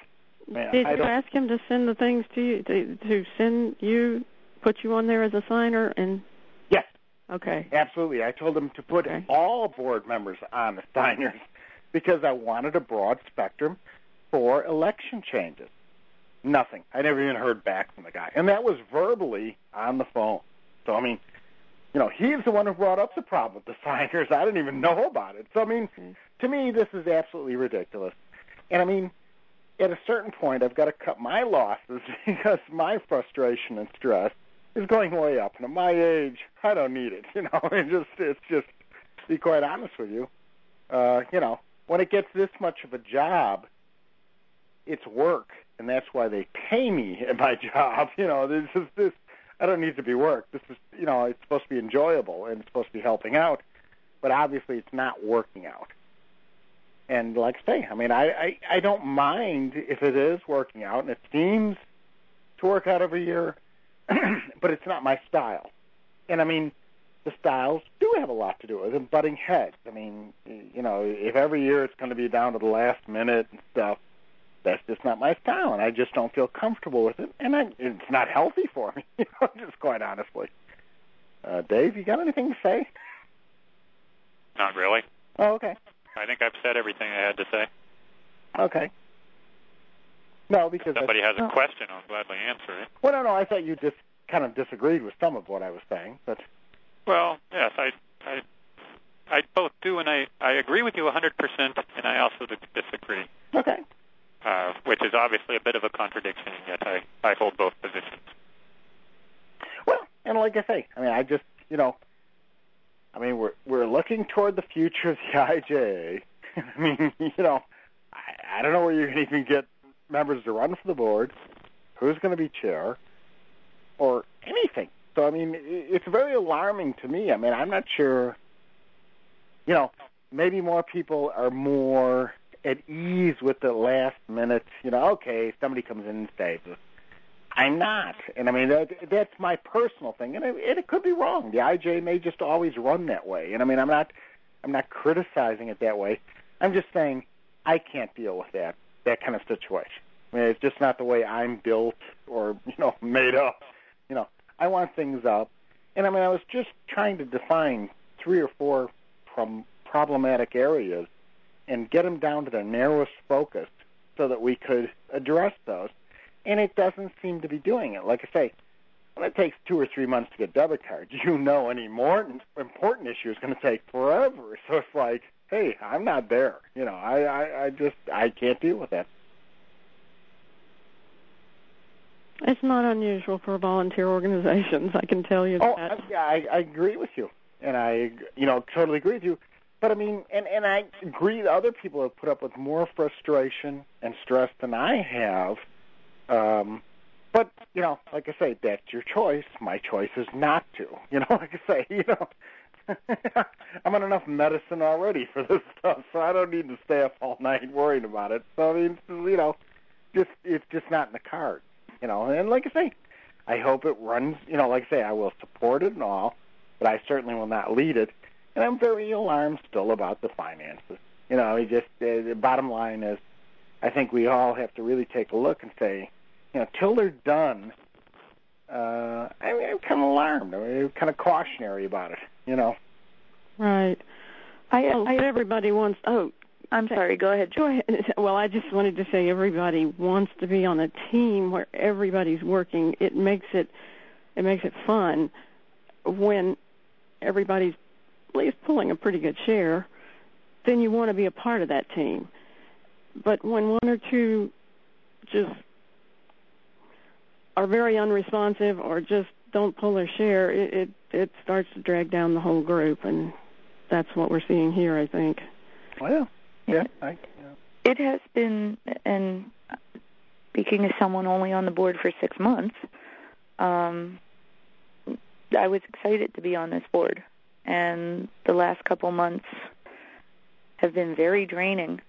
Did you ask him to send the things to you, to send you, put you on there as a signer? And Yes. Okay. Absolutely. I told him to put all board members on the signers because I wanted a broad spectrum for election changes. Nothing. I never even heard back from the guy. And that was verbally on the phone. So, I mean, he's the one who brought up the problem with the signers. I didn't even know about it. So, I mean, to me, this is absolutely ridiculous. And, I mean, at a certain point, I've got to cut my losses because my frustration and stress is going way up. And at my age, I don't need it. It's just, to be quite honest with you, when it gets this much of a job, it's work, and that's why they pay me at my job. This. I don't need to be work. This is, it's supposed to be enjoyable and it's supposed to be helping out, but obviously it's not working out. And like I say, I mean, I don't mind if it is working out, and it seems to work out every year, but it's not my style. And I mean, the styles do have a lot to do with it, butting heads. I mean, if every year it's going to be down to the last minute and stuff, that's just not my style, and I just don't feel comfortable with it, and it's not healthy for me, just quite honestly. Dave, you got anything to say? Not really. Oh, okay. I think I've said everything I had to say. Okay. No, because... If somebody has a question, I'll gladly answer it. Well, no, I thought you just kind of disagreed with some of what I was saying, but... Well, yes, I both do, and I agree with you 100%, and I also disagree. Okay. Which is obviously a bit of a contradiction, and yet I hold both positions. Well, and like I say, I mean, I just, I mean, we're looking toward the future of the IJ. I mean, I don't know where you're going to even get members to run for the board, who's going to be chair, or anything. So, I mean, it's very alarming to me. I mean, I'm not sure, maybe more people are more at ease with the last minute, okay, somebody comes in and saves us. I'm not. And I mean, that's my personal thing. And it could be wrong. The IJ may just always run that way. And I mean, I'm not criticizing it that way. I'm just saying I can't deal with that kind of situation. I mean, it's just not the way I'm built or, made up. I want things up. And I mean, I was just trying to define 3 or 4 problematic areas and get them down to their narrowest focus so that we could address those. And it doesn't seem to be doing it. Like I say, when it takes 2 or 3 months to get debit cards, any more important issue is going to take forever. So it's like, hey, I'm not there. I can't deal with that. It's not unusual for volunteer organizations, I can tell you that. I agree with you. And I, totally agree with you. But I mean, and I agree that other people have put up with more frustration and stress than I have. But, like I say, that's your choice. My choice is not to. Like I say, I'm on enough medicine already for this stuff, so I don't need to stay up all night worrying about it. So, I mean, it's just not in the cards, And like I say, I hope it runs, like I say, I will support it and all, but I certainly will not lead it. And I'm very alarmed still about the finances. The bottom line is I think we all have to really take a look and say, till they're done, I'm kind of alarmed. I'm kind of cautionary about it, Right. Everybody wants... Oh, I'm sorry. Go ahead. Go ahead. Well, I just wanted to say everybody wants to be on a team where everybody's working. It makes it fun when everybody's at least pulling a pretty good share. Then you want to be a part of that team. But when one or two just are very unresponsive or just don't pull their share, it starts to drag down the whole group, and that's what we're seeing here, I think. Well, yeah. It has been, and speaking as someone only on the board for 6 months, I was excited to be on this board, and the last couple months have been very draining.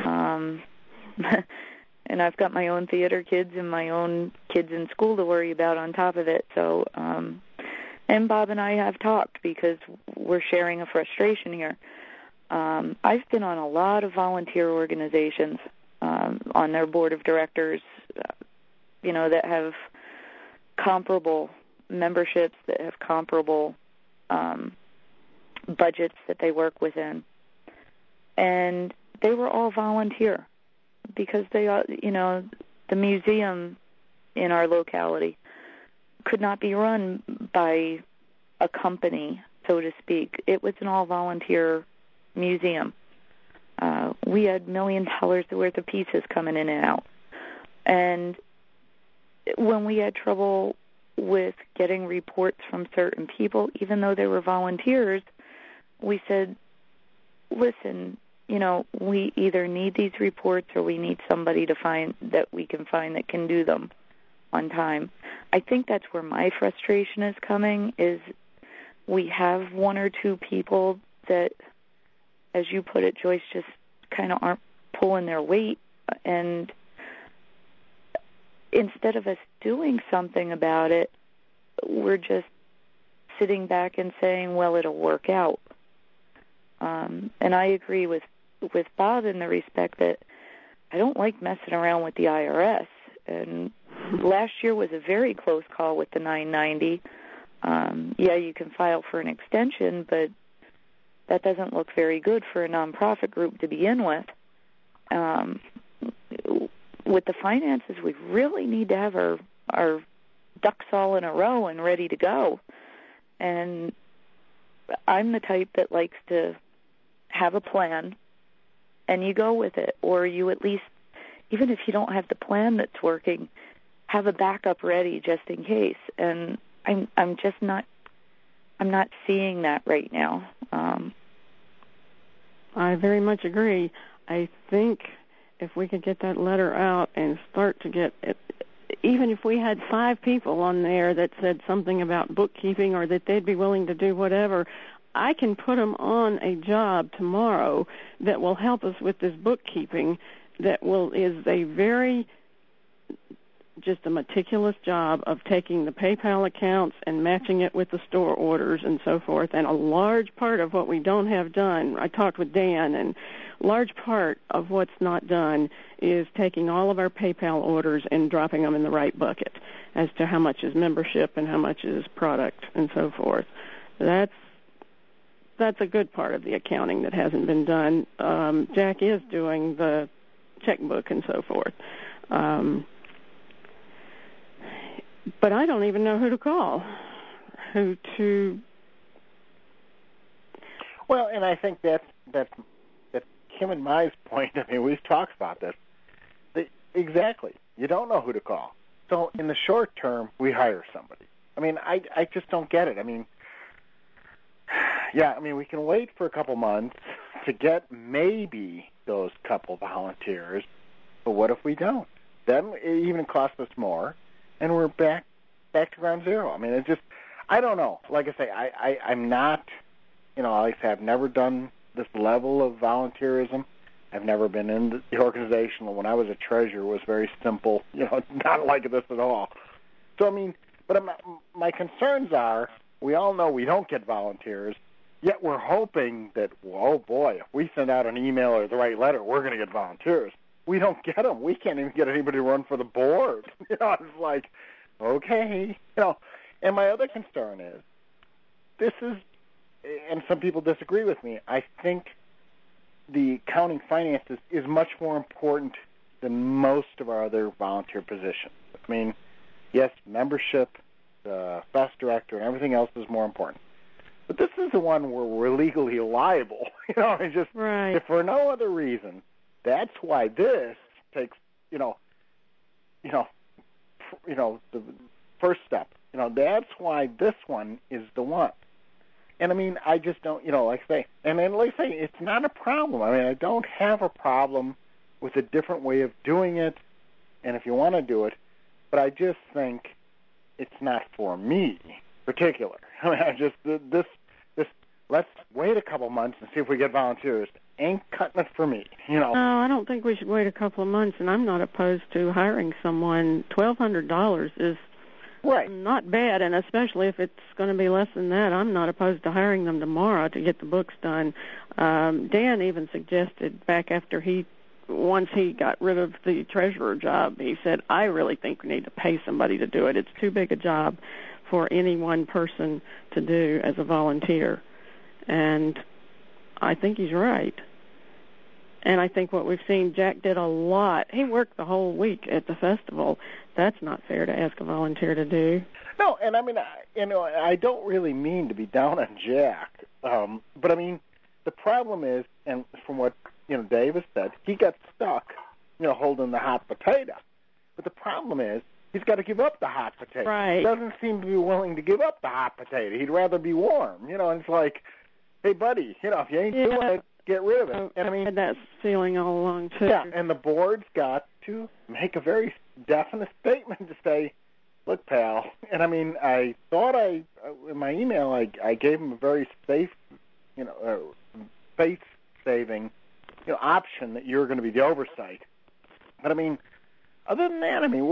And I've got my own theater kids and my own kids in school to worry about on top of it. So, and Bob and I have talked because we're sharing a frustration here. I've been on a lot of volunteer organizations, on their board of directors, that have comparable memberships, that have comparable budgets that they work within. And they were all volunteer because the museum in our locality could not be run by a company, so to speak. It was an all-volunteer museum. We had $1 million worth of pieces coming in and out. And when we had trouble with getting reports from certain people, even though they were volunteers, we said, listen, we either need these reports or we need somebody that we can find that can do them on time. I think that's where my frustration is coming, is we have one or two people that, as you put it, Joyce, just kind of aren't pulling their weight. And instead of us doing something about it, we're just sitting back and saying, well, it'll work out. And I agree with Bob in the respect that I don't like messing around with the IRS. And last year was a very close call with the 990. You can file for an extension, but that doesn't look very good for a nonprofit group to begin with. With the finances, we really need to have our ducks all in a row and ready to go. And I'm the type that likes to have a plan, and you go with it, or you at least, even if you don't have the plan that's working, have a backup ready just in case. And I'm just not seeing that right now. I very much agree. I think if we could get that letter out and start to get it, even if we had 5 people on there that said something about bookkeeping or that they'd be willing to do whatever, I can put them on a job tomorrow that will help us with this bookkeeping is a very just a meticulous job of taking the PayPal accounts and matching it with the store orders and so forth. And a large part of what we don't have done, I talked with Dan, and large part of what's not done is taking all of our PayPal orders and dropping them in the right bucket as to how much is membership and how much is product and so forth. That's a good part of the accounting that hasn't been done. Jack is doing the checkbook and so forth. But I don't even know who to call. Well, and I think that's Kim and Mai's point. I mean, we've talked about this. Exactly. You don't know who to call. So in the short term, we hire somebody. I mean, I just don't get it. I mean, we can wait for a couple months to get maybe those couple volunteers, but what if we don't? Then it even costs us more, and we're back to ground zero. I mean, it just, I don't know. Like I say, I'm not, like I say, I've never done this level of volunteerism. I've never been in the organization. When I was a treasurer, it was very simple, not like this at all. So, I mean, but my concerns are, we all know we don't get volunteers, yet we're hoping that, oh boy, if we send out an email or the right letter, we're going to get volunteers. We don't get them. We can't even get anybody to run for the board. It's like, okay. And my other concern is, this is, and some people disagree with me, I think the accounting finances is much more important than most of our other volunteer positions. I mean, yes, membership, the FES director, and everything else is more important. But this is the one where we're legally liable. It's just, right. If for no other reason, that's why this takes, the first step. That's why this one is the one. And I mean, I just don't, like I say, and then like I say, it's not a problem. I mean, I don't have a problem with a different way of doing it, and if you want to do it, but I just think it's not for me particular. I mean, this, let's wait a couple months and see if we get volunteers. Ain't cutting it for me, No, I don't think we should wait a couple of months, and I'm not opposed to hiring someone. $1,200 is right. Not bad, and especially if it's going to be less than that, I'm not opposed to hiring them tomorrow to get the books done. Dan even suggested back after he once he got rid of the treasurer job, he said, I really think we need to pay somebody to do it. It's too big a job for any one person to do as a volunteer. And I think he's right. And I think what we've seen, Jack did a lot. He worked the whole week at the festival. That's not fair to ask a volunteer to do. No, and I mean, I don't really mean to be down on Jack, but I mean, the problem is, and from what Davis said, he got stuck, holding the hot potato. But the problem is, he's got to give up the hot potato. Right. He doesn't seem to be willing to give up the hot potato. He'd rather be warm. And it's like, hey, buddy, if you ain't doing it, get rid of it. And I mean, I had that feeling all along, too. Yeah, and the board's got to make a very definite statement to say, look, pal, and I mean, I thought in my email, I gave him a very safe, faith-saving, option that you're going to be the oversight. But I mean, other than that, I mean,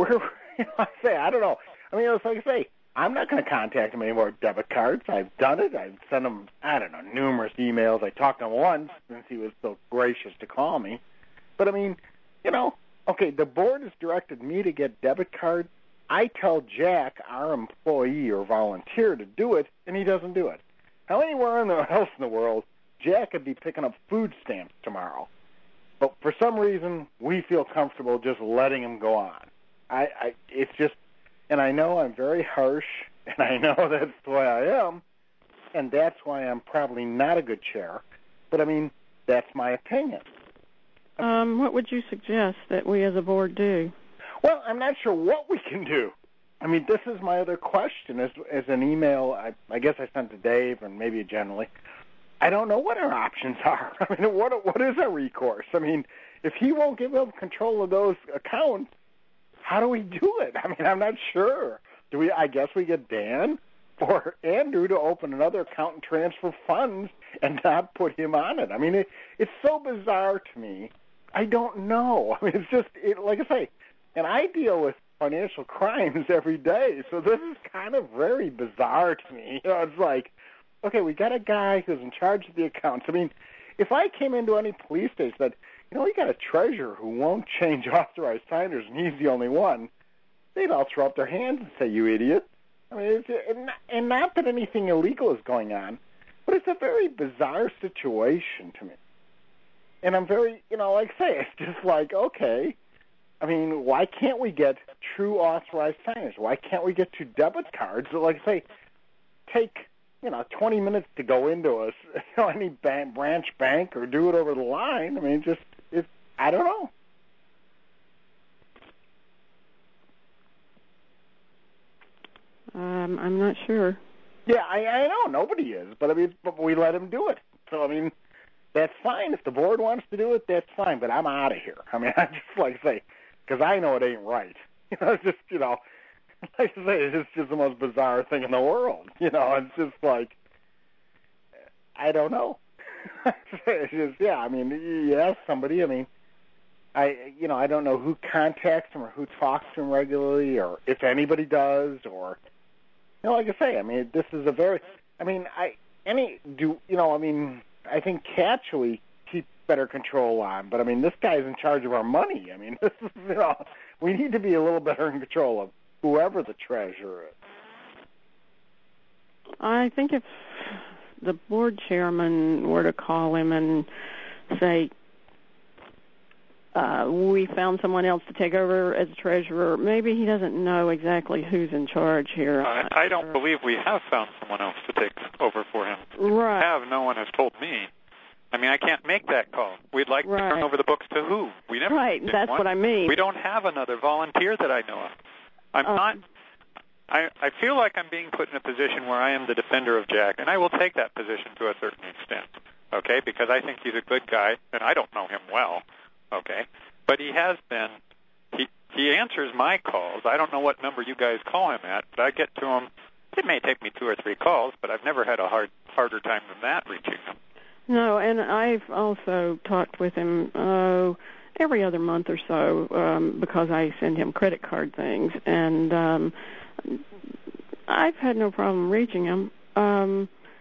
I don't know. I mean, it's like I say, I'm not going to contact him anymore with debit cards. I've done it. I've sent him, numerous emails. I talked to him once since he was so gracious to call me. But I mean, okay, the board has directed me to get debit cards. I tell Jack, our employee or volunteer, to do it, and he doesn't do it. Now, anywhere else in the world, Jack could be picking up food stamps tomorrow. But for some reason, we feel comfortable just letting him go on. It's just, and I know I'm very harsh, and I know that's the way I am, and that's why I'm probably not a good chair. But, I mean, that's my opinion. What would you suggest that we as a board do? Well, I'm not sure what we can do. I mean, this is my other question. As an email, I guess I sent to Dave and maybe generally. I don't know what our options are. I mean, what is our recourse? I mean, if he won't give up control of those accounts, how do we do it? I mean, I'm not sure. I guess we get Dan or Andrew to open another account and transfer funds and not put him on it. I mean, it's so bizarre to me. I don't know. I mean, it's just, like I say, and I deal with financial crimes every day, so this is kind of very bizarre to me. It's like, okay, we got a guy who's in charge of the accounts. I mean, if I came into any police station that, we got a treasurer who won't change authorized signers and he's the only one, they'd all throw up their hands and say, you idiot. I mean, and not that anything illegal is going on, but it's a very bizarre situation to me. And I'm very, like I say, it's just like, okay, I mean, why can't we get true authorized signers? Why can't we get two debit cards that, like I say, take, 20 minutes to go into any branch bank or do it over the line? I mean, I don't know. I'm not sure. Yeah, I know. Nobody is. But, I mean, we let him do it. So, I mean, that's fine. If the board wants to do it, that's fine. But I'm out of here. I mean, I just like to say, because I know it ain't right. It's just, like I say, it's just the most bizarre thing in the world. It's just like, I don't know. It's just, yeah, I mean, you ask somebody, I mean, I don't know who contacts him or who talks to him regularly or if anybody does or, like I say, I mean, this is a very, I mean, I think Catch we keep better control on, but I mean, this guy's in charge of our money. I mean, this is, we need to be a little better in control of whoever the treasurer is. I think if the board chairman were to call him and say, we found someone else to take over as treasurer, maybe he doesn't know exactly who's in charge here. I don't believe we have found someone else to take over for him. Right. No one has told me. I mean, I can't make that call. We'd like to turn over the books to who? We never did that's one. What I mean. We don't have another volunteer that I know of. I feel like I'm being put in a position where I am the defender of Jack, and I will take that position to a certain extent, okay, because I think he's a good guy, and I don't know him well, okay, but he has been, he answers my calls. I don't know what number you guys call him at, but I get to him. It may take me 2 or 3 calls, but I've never had a harder time than that reaching him. No, and I've also talked with him every other month or so because I send him credit card things, and I've had no problem reaching him.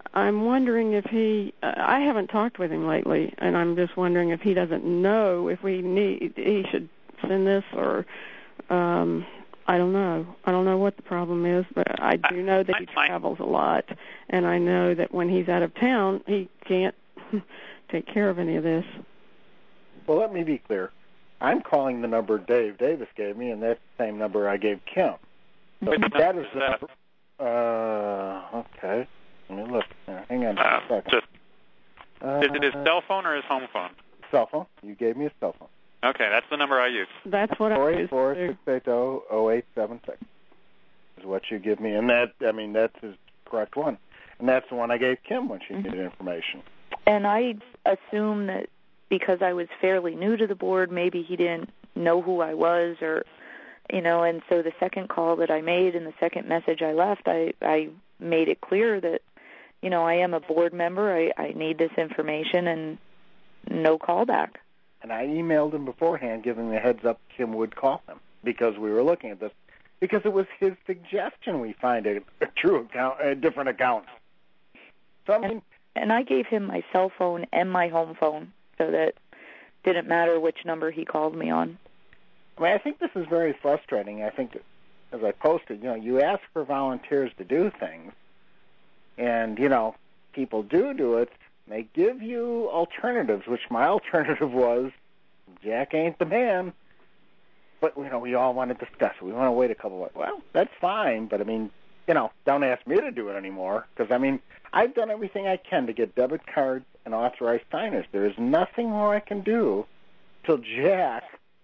I'm wondering if I haven't talked with him lately, and I'm just wondering if he doesn't know if he should send this, or I don't know. I don't know what the problem is, but I do know that he travels a lot, and I know that when he's out of town, he can't take care of any of this. Well, let me be clear. I'm calling the number Dave Davis gave me, and that's the same number I gave Kim. So that is the number. Okay. Let me look. Hang on a second. Is it his cell phone or his home phone? Cell phone. You gave me a cell phone. Okay, that's the number I use. That's what I use. 484-680-0876 is what you give me, and that's his correct one, and that's the one I gave Kim when she needed information. And I assume that because I was fairly new to the board, maybe he didn't know who I was, or and so the second call that I made and the second message I left, I made it clear that I am a board member. I need this information, and no callback. And I emailed him beforehand, giving him a heads up Kim would call him because we were looking at this. Because it was his suggestion we find a different account. So and I gave him my cell phone and my home phone, so that it didn't matter which number he called me on. I think this is very frustrating. I think, as I posted, you ask for volunteers to do things, and people do it. They give you alternatives, which my alternative was, Jack ain't the man. But, we all want to discuss it. We want to wait a couple of, well, that's fine, but, don't ask me to do it anymore. Because, I've done everything I can to get debit cards and authorized signers. There is nothing more I can do till Jack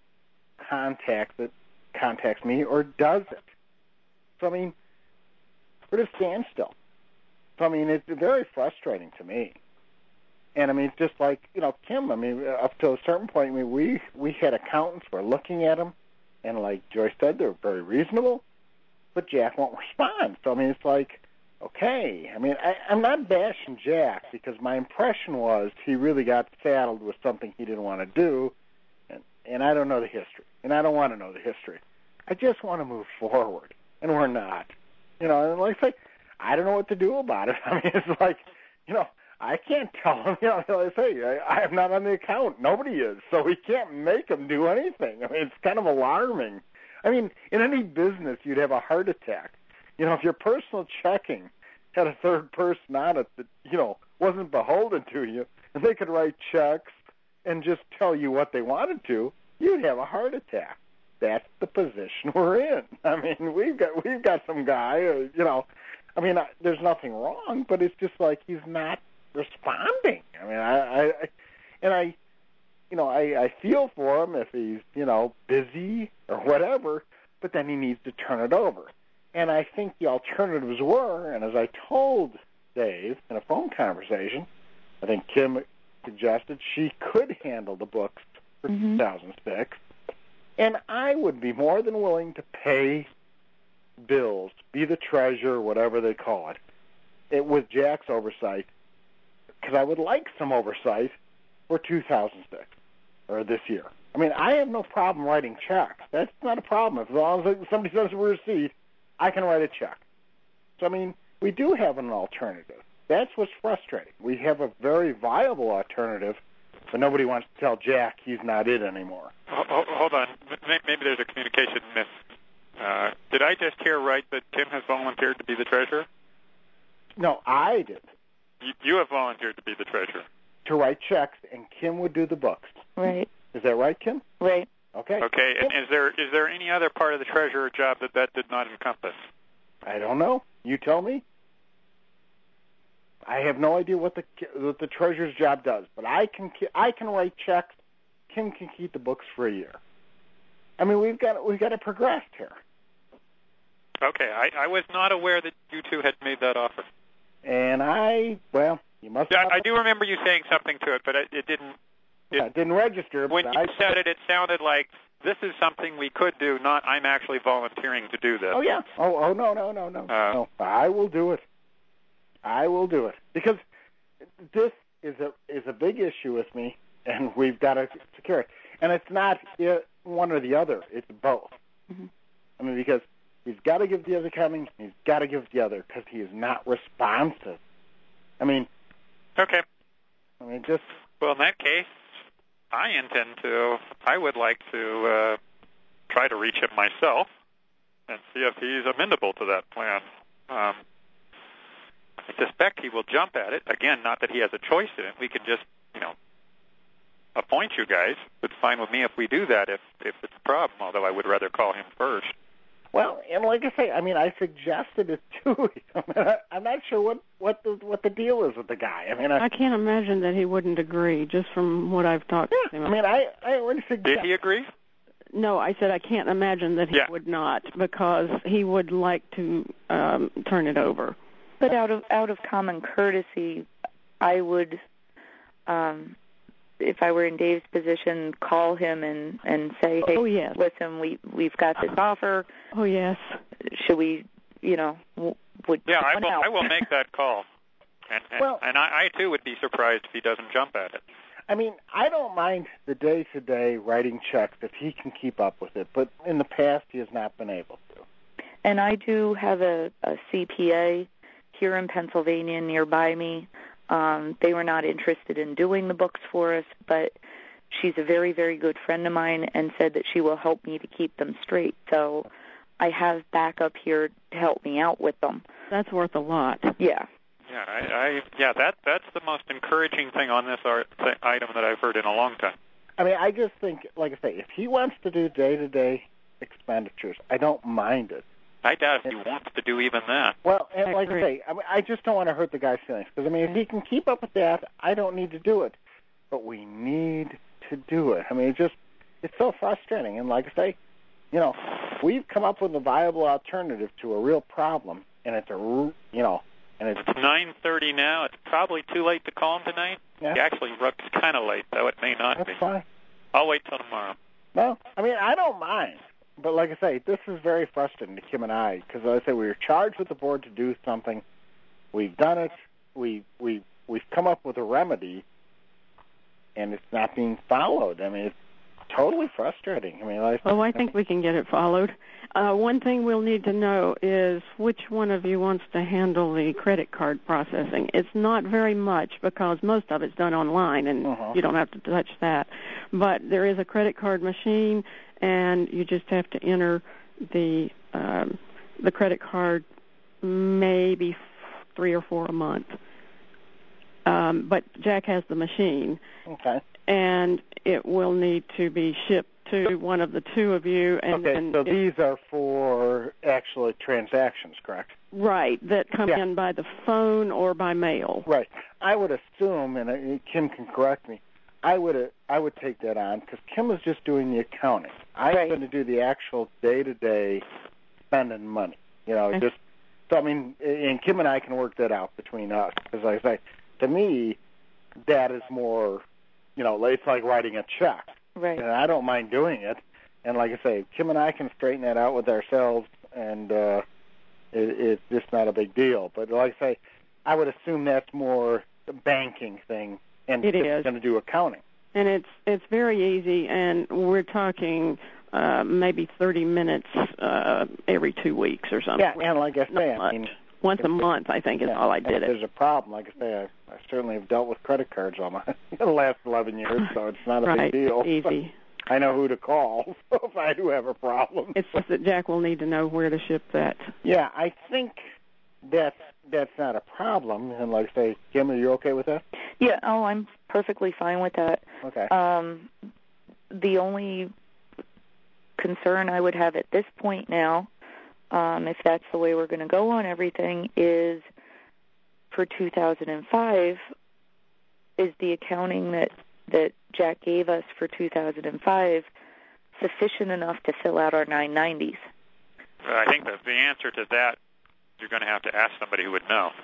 contacts me or does it. So, we're at a standstill. So, it's very frustrating to me. And, it's just like, Kim, up to a certain point, we had accountants who were looking at them, and like Joyce said, they're very reasonable, but Jack won't respond. So, it's like, okay. I'm not bashing Jack because my impression was he really got saddled with something he didn't want to do, and I don't know the history, and I don't want to know the history. I just want to move forward, and we're not. And like I say, I don't know what to do about it. It's like, I can't tell him, I say, I'm not on the account. Nobody is. So we can't make him do anything. It's kind of alarming. In any business, you'd have a heart attack. If your personal checking had a third person on it that, wasn't beholden to you, and they could write checks and just tell you what they wanted to, you'd have a heart attack. That's the position we're in. We've got some guy, there's nothing wrong, but it's just like he's not responding. I feel for him if he's, busy or whatever, but then he needs to turn it over. And I think the alternatives were, and as I told Dave in a phone conversation, I think Kim suggested she could handle the books for 2006, and I would be more than willing to pay bills, be the treasurer, whatever they call it with Jack's oversight, because I would like some oversight for 2006, or this year. I have no problem writing checks. That's not a problem. As long as somebody says we're a receipt, I can write a check. So, we do have an alternative. That's what's frustrating. We have a very viable alternative, but nobody wants to tell Jack he's not it anymore. Hold on. Maybe there's a communication miss. Did I just hear right that Kim has volunteered to be the treasurer? No, I did. You have volunteered to be the treasurer. To write checks, and Kim would do the books. Right. Is that right, Kim? Right. Okay. Okay, and is there any other part of the treasurer job that did not encompass? I don't know. You tell me. I have no idea what the treasurer's job does, but I can write checks. Kim can keep the books for a year. We've got to progress here. Okay, I was not aware that you two had made that offer. And you must. Yeah, I do remember you saying something to it, but it didn't. It didn't register. When you said it, it sounded like this is something we could do, not I'm actually volunteering to do this. Oh, yeah. Oh, no. No. I will do it. I will do it. Because this is a big issue with me, and we've got to secure it. And it's not one or the other. It's both. Mm-hmm. Because he's got to give the other coming, he's got to give the other, because he is not responsive. Okay. Just... Well, in that case, I would like to try to reach him myself and see if he's amenable to that plan. I suspect he will jump at it. Again, not that he has a choice in it. We could just, appoint you guys. It's fine with me if we do that, if it's a problem, although I would rather call him first. Well, and like I say, I suggested it too. I'm not sure what the deal is with the guy. I can't imagine that he wouldn't agree, just from what I've talked to him. I would suggest... Did he agree? No, I said I can't imagine that he would not, because he would like to turn it over. But out of common courtesy, I would, if I were in Dave's position, call him and say, hey, listen, we've got this offer. Oh, yes. Should we, would I will make that call. And I, too, would be surprised if he doesn't jump at it. I don't mind the day-to-day writing checks if he can keep up with it, but in the past he has not been able to. And I do have a CPA here in Pennsylvania nearby me. They were not interested in doing the books for us, but she's a very, very good friend of mine and said that she will help me to keep them straight. So I have backup here to help me out with them. That's worth a lot. Yeah. That's the most encouraging thing on this item that I've heard in a long time. I just think, like I say, if he wants to do day-to-day expenditures, I don't mind it. I doubt if he wants to do even that. Well, and like I say, I just don't want to hurt the guy's feelings. Because, if he can keep up with that, I don't need to do it. But we need to do it. It's so frustrating. And like I say, we've come up with a viable alternative to a real problem. And it's it's 9:30 now. It's probably too late to call him tonight. Yeah. He actually looks kind of late, though. It may not be. That's fine. I'll wait till tomorrow. No, I don't mind. But like I say, this is very frustrating to Kim and I, because like I say, we were charged with the board to do something. We've done it. We've come up with a remedy, and it's not being followed. It's totally frustrating. I think we can get it followed. One thing we'll need to know is which one of you wants to handle the credit card processing. It's not very much, because most of it's done online, and you don't have to touch that. But there is a credit card machine, and you just have to enter the credit card maybe 3 or 4 a month. But Jack has the machine. Okay. And it will need to be shipped to one of the two of you. And so these are for actual transactions, correct? Right, that come in by the phone or by mail. Right. I would assume, and Kim can correct me, I would take that on, because Kim was just doing the accounting. I'm going to do the actual day-to-day spending money. And Kim and I can work that out between us. Because like I say, to me, that is more, it's like writing a check. Right. And I don't mind doing it. And like I say, Kim and I can straighten that out with ourselves, and it's just not a big deal. But like I say, I would assume that's more the banking thing, and it is going to do accounting. And it's very easy, and we're talking maybe 30 minutes every 2 weeks or something. Yeah, and like I say, once a month, I think, is all I did. If there's a problem, like I say, I certainly have dealt with credit cards all the last 11 years, so it's not a big deal. Easy. I know who to call if I do have a problem. It's just that Jack will need to know where to ship that. Yeah, I think that's not a problem. And like I say, Kim, are you okay with that? Yeah, I'm perfectly fine with that. Okay. The only concern I would have at this point now, if that's the way we're going to go on everything, is for 2005, is the accounting that Jack gave us for 2005 sufficient enough to fill out our 990s? I think that the answer to that, you're going to have to ask somebody who would know.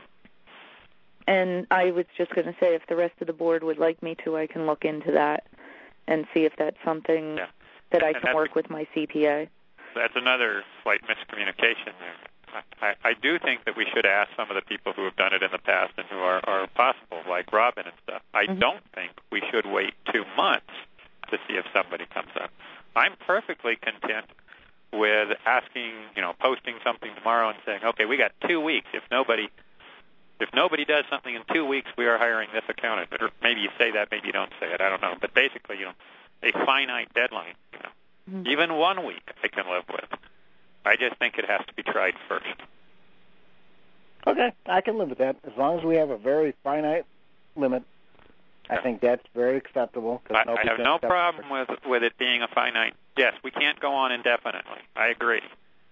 And I was just going to say, if the rest of the board would like me to, I can look into that and see if that's something that I can work with my CPA. That's another slight miscommunication there. I do think that we should ask some of the people who have done it in the past and who are possible, like Robin and stuff. I don't think we should wait 2 months to see if somebody comes up. I'm perfectly content with asking, posting something tomorrow and saying, okay, we got 2 weeks. If nobody If nobody does something in 2 weeks, we are hiring this accountant. Or maybe you say that, maybe you don't say it. I don't know. But basically, a finite deadline. Even 1 week I can live with. I just think it has to be tried first. Okay, I can live with that. As long as we have a very finite limit, I think that's very acceptable. I have no problem with it being a finite. Yes, we can't go on indefinitely. I agree.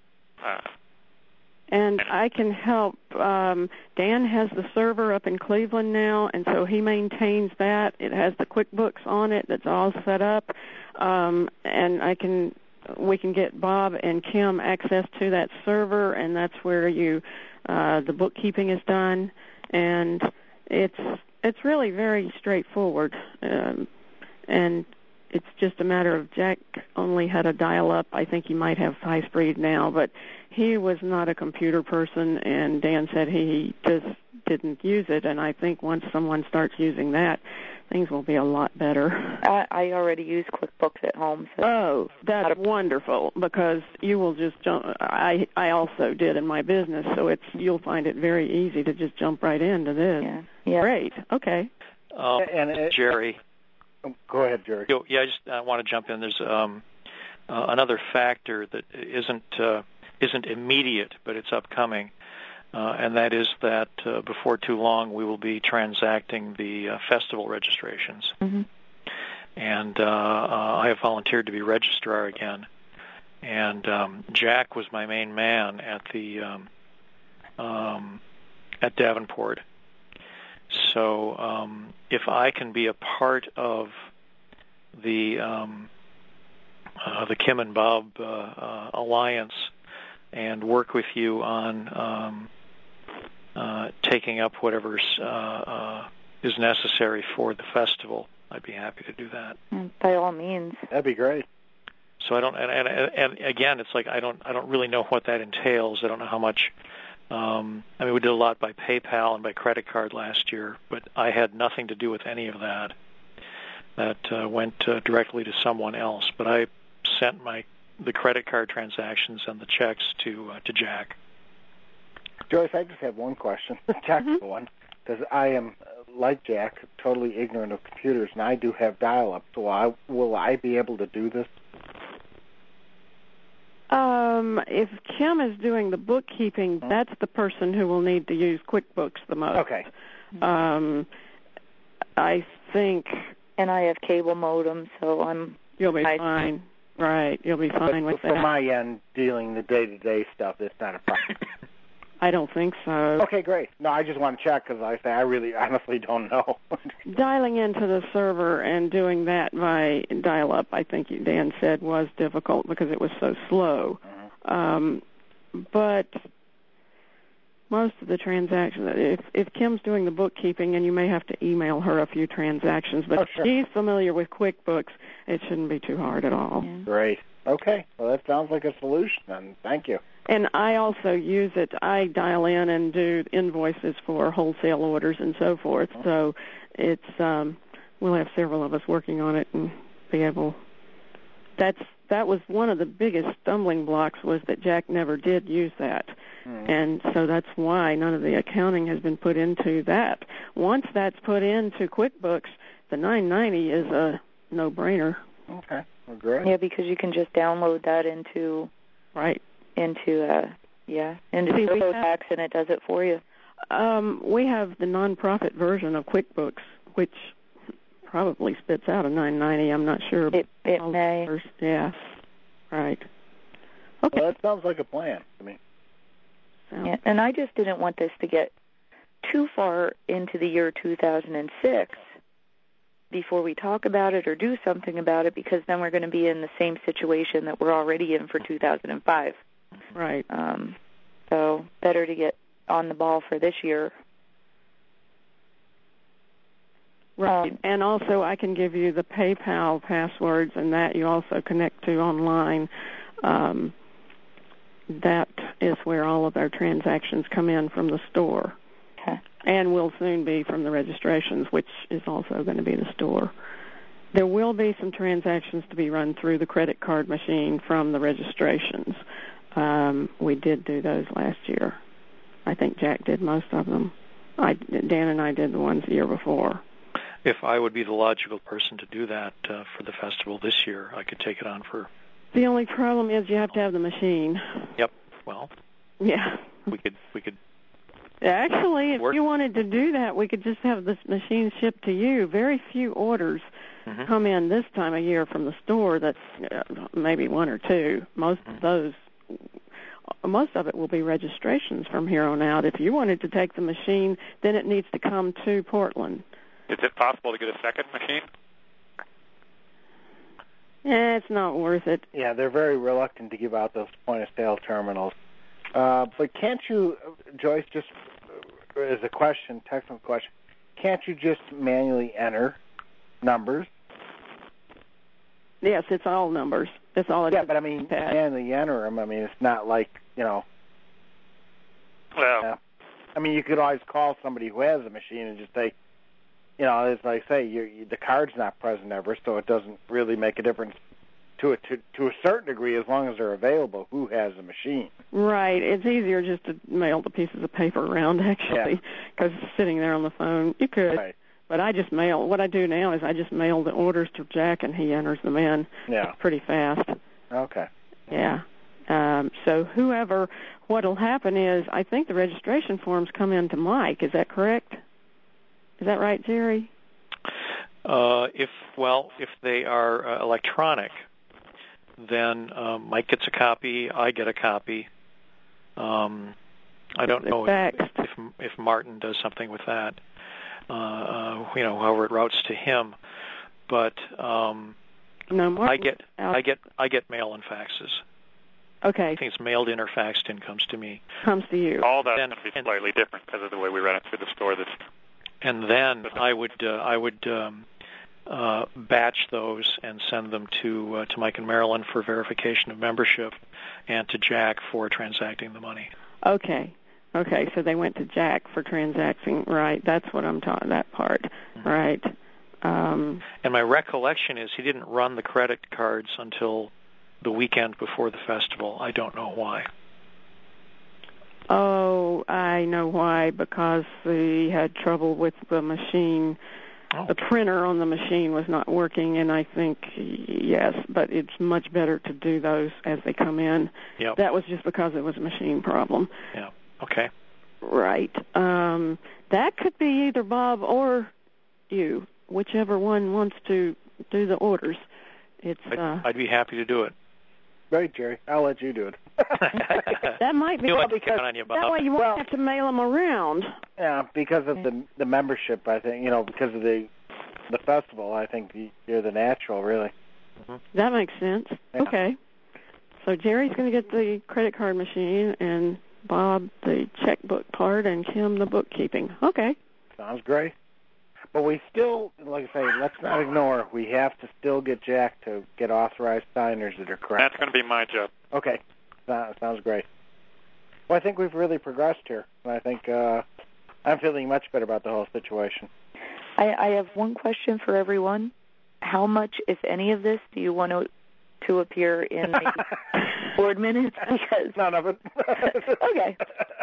And I can help. Dan has the server up in Cleveland now, and so he maintains that. It has the QuickBooks on it that's all set up, and we can get Bob and Kim access to that server, and that's where the bookkeeping is done, and it's really very straightforward, and it's just a matter of Jack only had a dial-up. I think he might have high speed now, but he was not a computer person, and Dan said he just didn't use it, and I think once someone starts using that, things will be a lot better. I already use QuickBooks at home. So that's wonderful, because you will just jump. I also did in my business, so you'll find it very easy to just jump right into this. Yeah. Great. Okay. Jerry. Go ahead, Jerry. Yeah, I just want to jump in. There's another factor that isn't immediate, but it's upcoming, and that is that before too long we will be transacting the festival registrations. Mm-hmm. And I have volunteered to be registrar again. And Jack was my main man at at Davenport. So if I can be a part of the Kim and Bob alliance and work with you on taking up whatever is necessary for the festival, I'd be happy to do that. By all means. That'd be great. So I don't, and again, it's like I don't really know what that entails. I don't know how much. We did a lot by PayPal and by credit card last year, but I had nothing to do with any of that. That went directly to someone else. But I sent the credit card transactions and the checks to Jack. Joyce, I just have one question, technical one, because I am, like Jack, totally ignorant of computers, and I do have dial-up. So will I be able to do this? If Kim is doing the bookkeeping, that's the person who will need to use QuickBooks the most. Okay. I think. And I have cable modem, so You'll be fine. Right, you'll be fine with that. For my end, dealing the day-to-day stuff, it's not a problem. I don't think so. Okay, great. No, I just want to check because I really honestly don't know. Dialing into the server and doing that by dial-up, I think Dan said, was difficult because it was so slow. But most of the transactions, if Kim's doing the bookkeeping, and you may have to email her a few transactions, but if she's familiar with QuickBooks, it shouldn't be too hard at all. Yeah. Great. Okay. Well, that sounds like a solution, and thank you. And I also use it. I dial in and do invoices for wholesale orders and so forth. So it's we'll have several of us working on it and be able. That was one of the biggest stumbling blocks, was that Jack never did use that. And so that's why none of the accounting has been put into that. Once that's put into QuickBooks, the 990 is a no-brainer. Okay, well, great. Yeah, because you can just download that into TurboTax, and it does it for you. We have the nonprofit version of QuickBooks, which probably spits out a 990. I'm not sure. It may. Yes, right. Okay. Well, that sounds like a plan to me. Yeah, and I just didn't want this to get too far into the year 2006 before we talk about it or do something about it, because then we're going to be in the same situation that we're already in for 2005. Right. So better to get on the ball for this year. Right. And also I can give you the PayPal passwords, and that you also connect to online. That is where all of our transactions come in from the store. Okay. And will soon be from the registrations, which is also going to be the store. There will be some transactions to be run through the credit card machine from the registrations. We did do those last year. I think Jack did most of them. Dan and I did the ones the year before. If I would be the logical person to do that for the festival this year, I could take it on for... The only problem is you have to have the machine. Yep. Well, yeah. We could Actually, if you wanted to do that, we could just have this machine shipped to you. Very few orders come in this time of year from the store. That's maybe one or two. Most of it will be registrations from here on out. If you wanted to take the machine, then it needs to come to Portland. Is it possible to get a second machine? It's not worth it. Yeah, they're very reluctant to give out those point-of-sale terminals. But can't you, Joyce, just as a question, technical question, can't you just manually enter numbers? Yes, it's all numbers. That's all it is. Yeah, but I mean, manually enter them. I mean, it's not like, Well, I mean, you could always call somebody who has a machine and just say, it's like, say, the card's not present ever, so it doesn't really make a difference to a certain degree as long as they're available who has a machine. Right. It's easier just to mail the pieces of paper around, actually, because it's sitting there on the phone. You could. Right. But I just mail. What I do now is I just mail the orders to Jack, and he enters them in pretty fast. Okay. Yeah. So what'll happen is I think the registration forms come in to Mike. Is that correct? Is that right, Jerry? If they are electronic, then Mike gets a copy, I get a copy. I don't know if Martin does something with that. However it routes to him, but I get mail and faxes. Okay. I think it's mailed in or faxed in comes to me. Comes to you. All that's going to be slightly different because of the way we run it through the store. And then I would batch those and send them to Mike and Marilyn for verification of membership, and to Jack for transacting the money. Okay. So they went to Jack for transacting. Right. That's what I'm talking. That part. Right. And my recollection is he didn't run the credit cards until the weekend before the festival. I don't know why. Oh, I know why, because he had trouble with the machine. Oh. The printer on the machine was not working, and I think, yes, but it's much better to do those as they come in. Yep. That was just because it was a machine problem. Yeah, okay. Right. That could be either Bob or you, whichever one wants to do the orders. I'd be happy to do it. Right, Jerry. I'll let you do it. That might be because on you, Bob. That way you won't have to mail them around. Yeah, because of the membership, I think, because of the festival, I think you're the natural, really. Mm-hmm. That makes sense. Yeah. Okay. So Jerry's going to get the credit card machine, and Bob the checkbook part, and Kim the bookkeeping. Okay. Sounds great. But we still, like I say, let's not ignore, we have to still get Jack to get authorized signers that are correct. That's going to be my job. Okay. Sounds great. Well, I think we've really progressed here. And I think I'm feeling much better about the whole situation. I have one question for everyone. How much, if any of this, do you want to appear in the board minutes? Because none of it. Okay.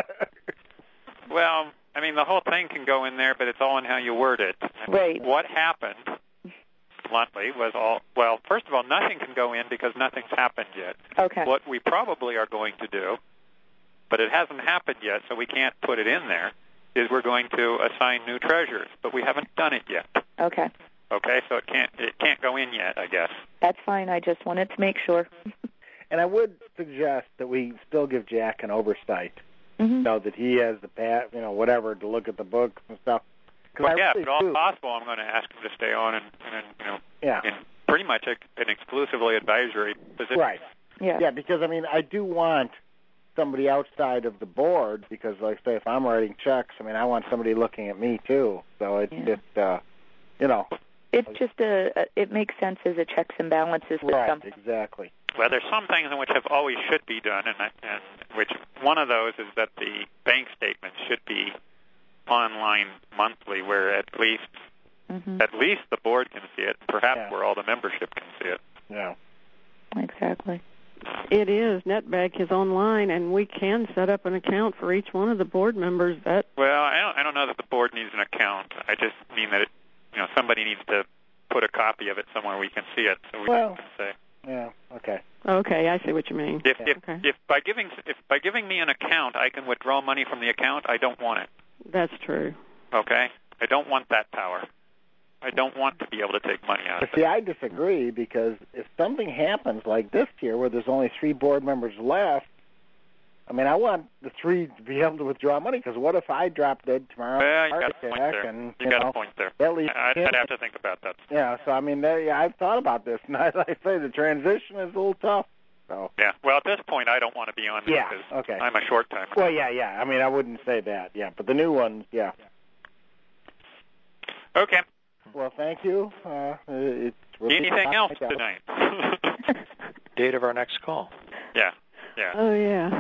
Well, I mean, the whole thing can go in there, but it's all in how you word it. Right. What happened, bluntly, was first of all, nothing can go in because nothing's happened yet. Okay. What we probably are going to do, but it hasn't happened yet, so we can't put it in there, is we're going to assign new treasurers, but we haven't done it yet. Okay. Okay, so it can't go in yet, I guess. That's fine. I just wanted to make sure. And I would suggest that we still give Jack an oversight. Mm-hmm. That he has the whatever, to look at the books and stuff. Well, yeah, if at all possible, I'm going to ask him to stay on and in pretty much an exclusively advisory position. Right. Yeah. Yeah, because I do want somebody outside of the board, because, like, say, if I'm writing checks, I want somebody looking at me too. So it's just, It's just it makes sense as a checks and balances system. Right. Exactly. Well, there's some things in which have always should be done, and which one of those is that the bank statement should be online monthly, where at least the board can see it, perhaps where all the membership can see it. Yeah. Exactly. It is. NetBank is online, and we can set up an account for each one of the board members. Well, I don't know that the needs an account. I just mean that somebody needs to put a copy of it somewhere we can see it, so we can say. Yeah. Okay. Okay, I see what you mean. If by giving me an account I can withdraw money from the account, I don't want it. That's true. Okay? I don't want that power. I don't want to be able to take money out of it. See, I disagree, because if something happens like this year where there's only 3 board members left, I mean, I want the 3 to be able to withdraw money, because what if I drop dead tomorrow? Well, you got a point there. And, you got a point there. I'd have to think about that. Yeah, so I mean, I've thought about this, and as I say, the transition is a little tough. So. Yeah, well, at this point, I don't want to be on this because I'm a short-timer. Well, yeah. I mean, I wouldn't say that, but the new ones, yeah. Okay. Well, thank you. Anything else tonight? Date of our next call. Yeah. Oh, yeah.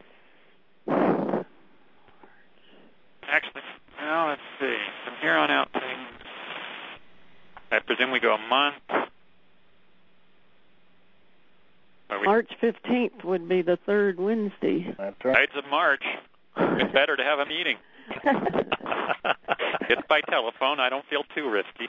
Actually, well, let's see. From here on out, things, I presume we go a month. March 15th would be the 3rd Wednesday. That's right. Ides of March. It's better to have a meeting. It's by telephone. I don't feel too risky.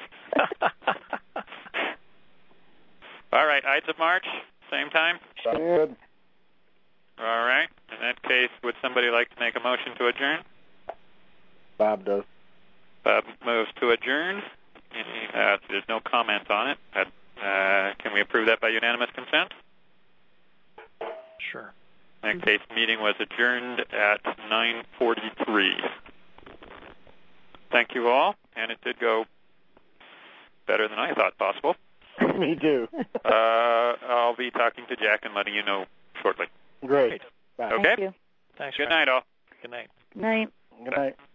All right, Ides of March, same time? Good. All right. In that case, would somebody like to make a motion to adjourn? Bob does. Bob moves to adjourn. There's no comment on it. Can we approve that by unanimous consent? Sure. In that case, meeting was adjourned at 9:43. Thank you all, and it did go better than I thought possible. Me too. I'll be talking to Jack and letting you know shortly. Great. Bye. Okay? Thank you. Thanks. Good night, all. Good night. Night. Good night.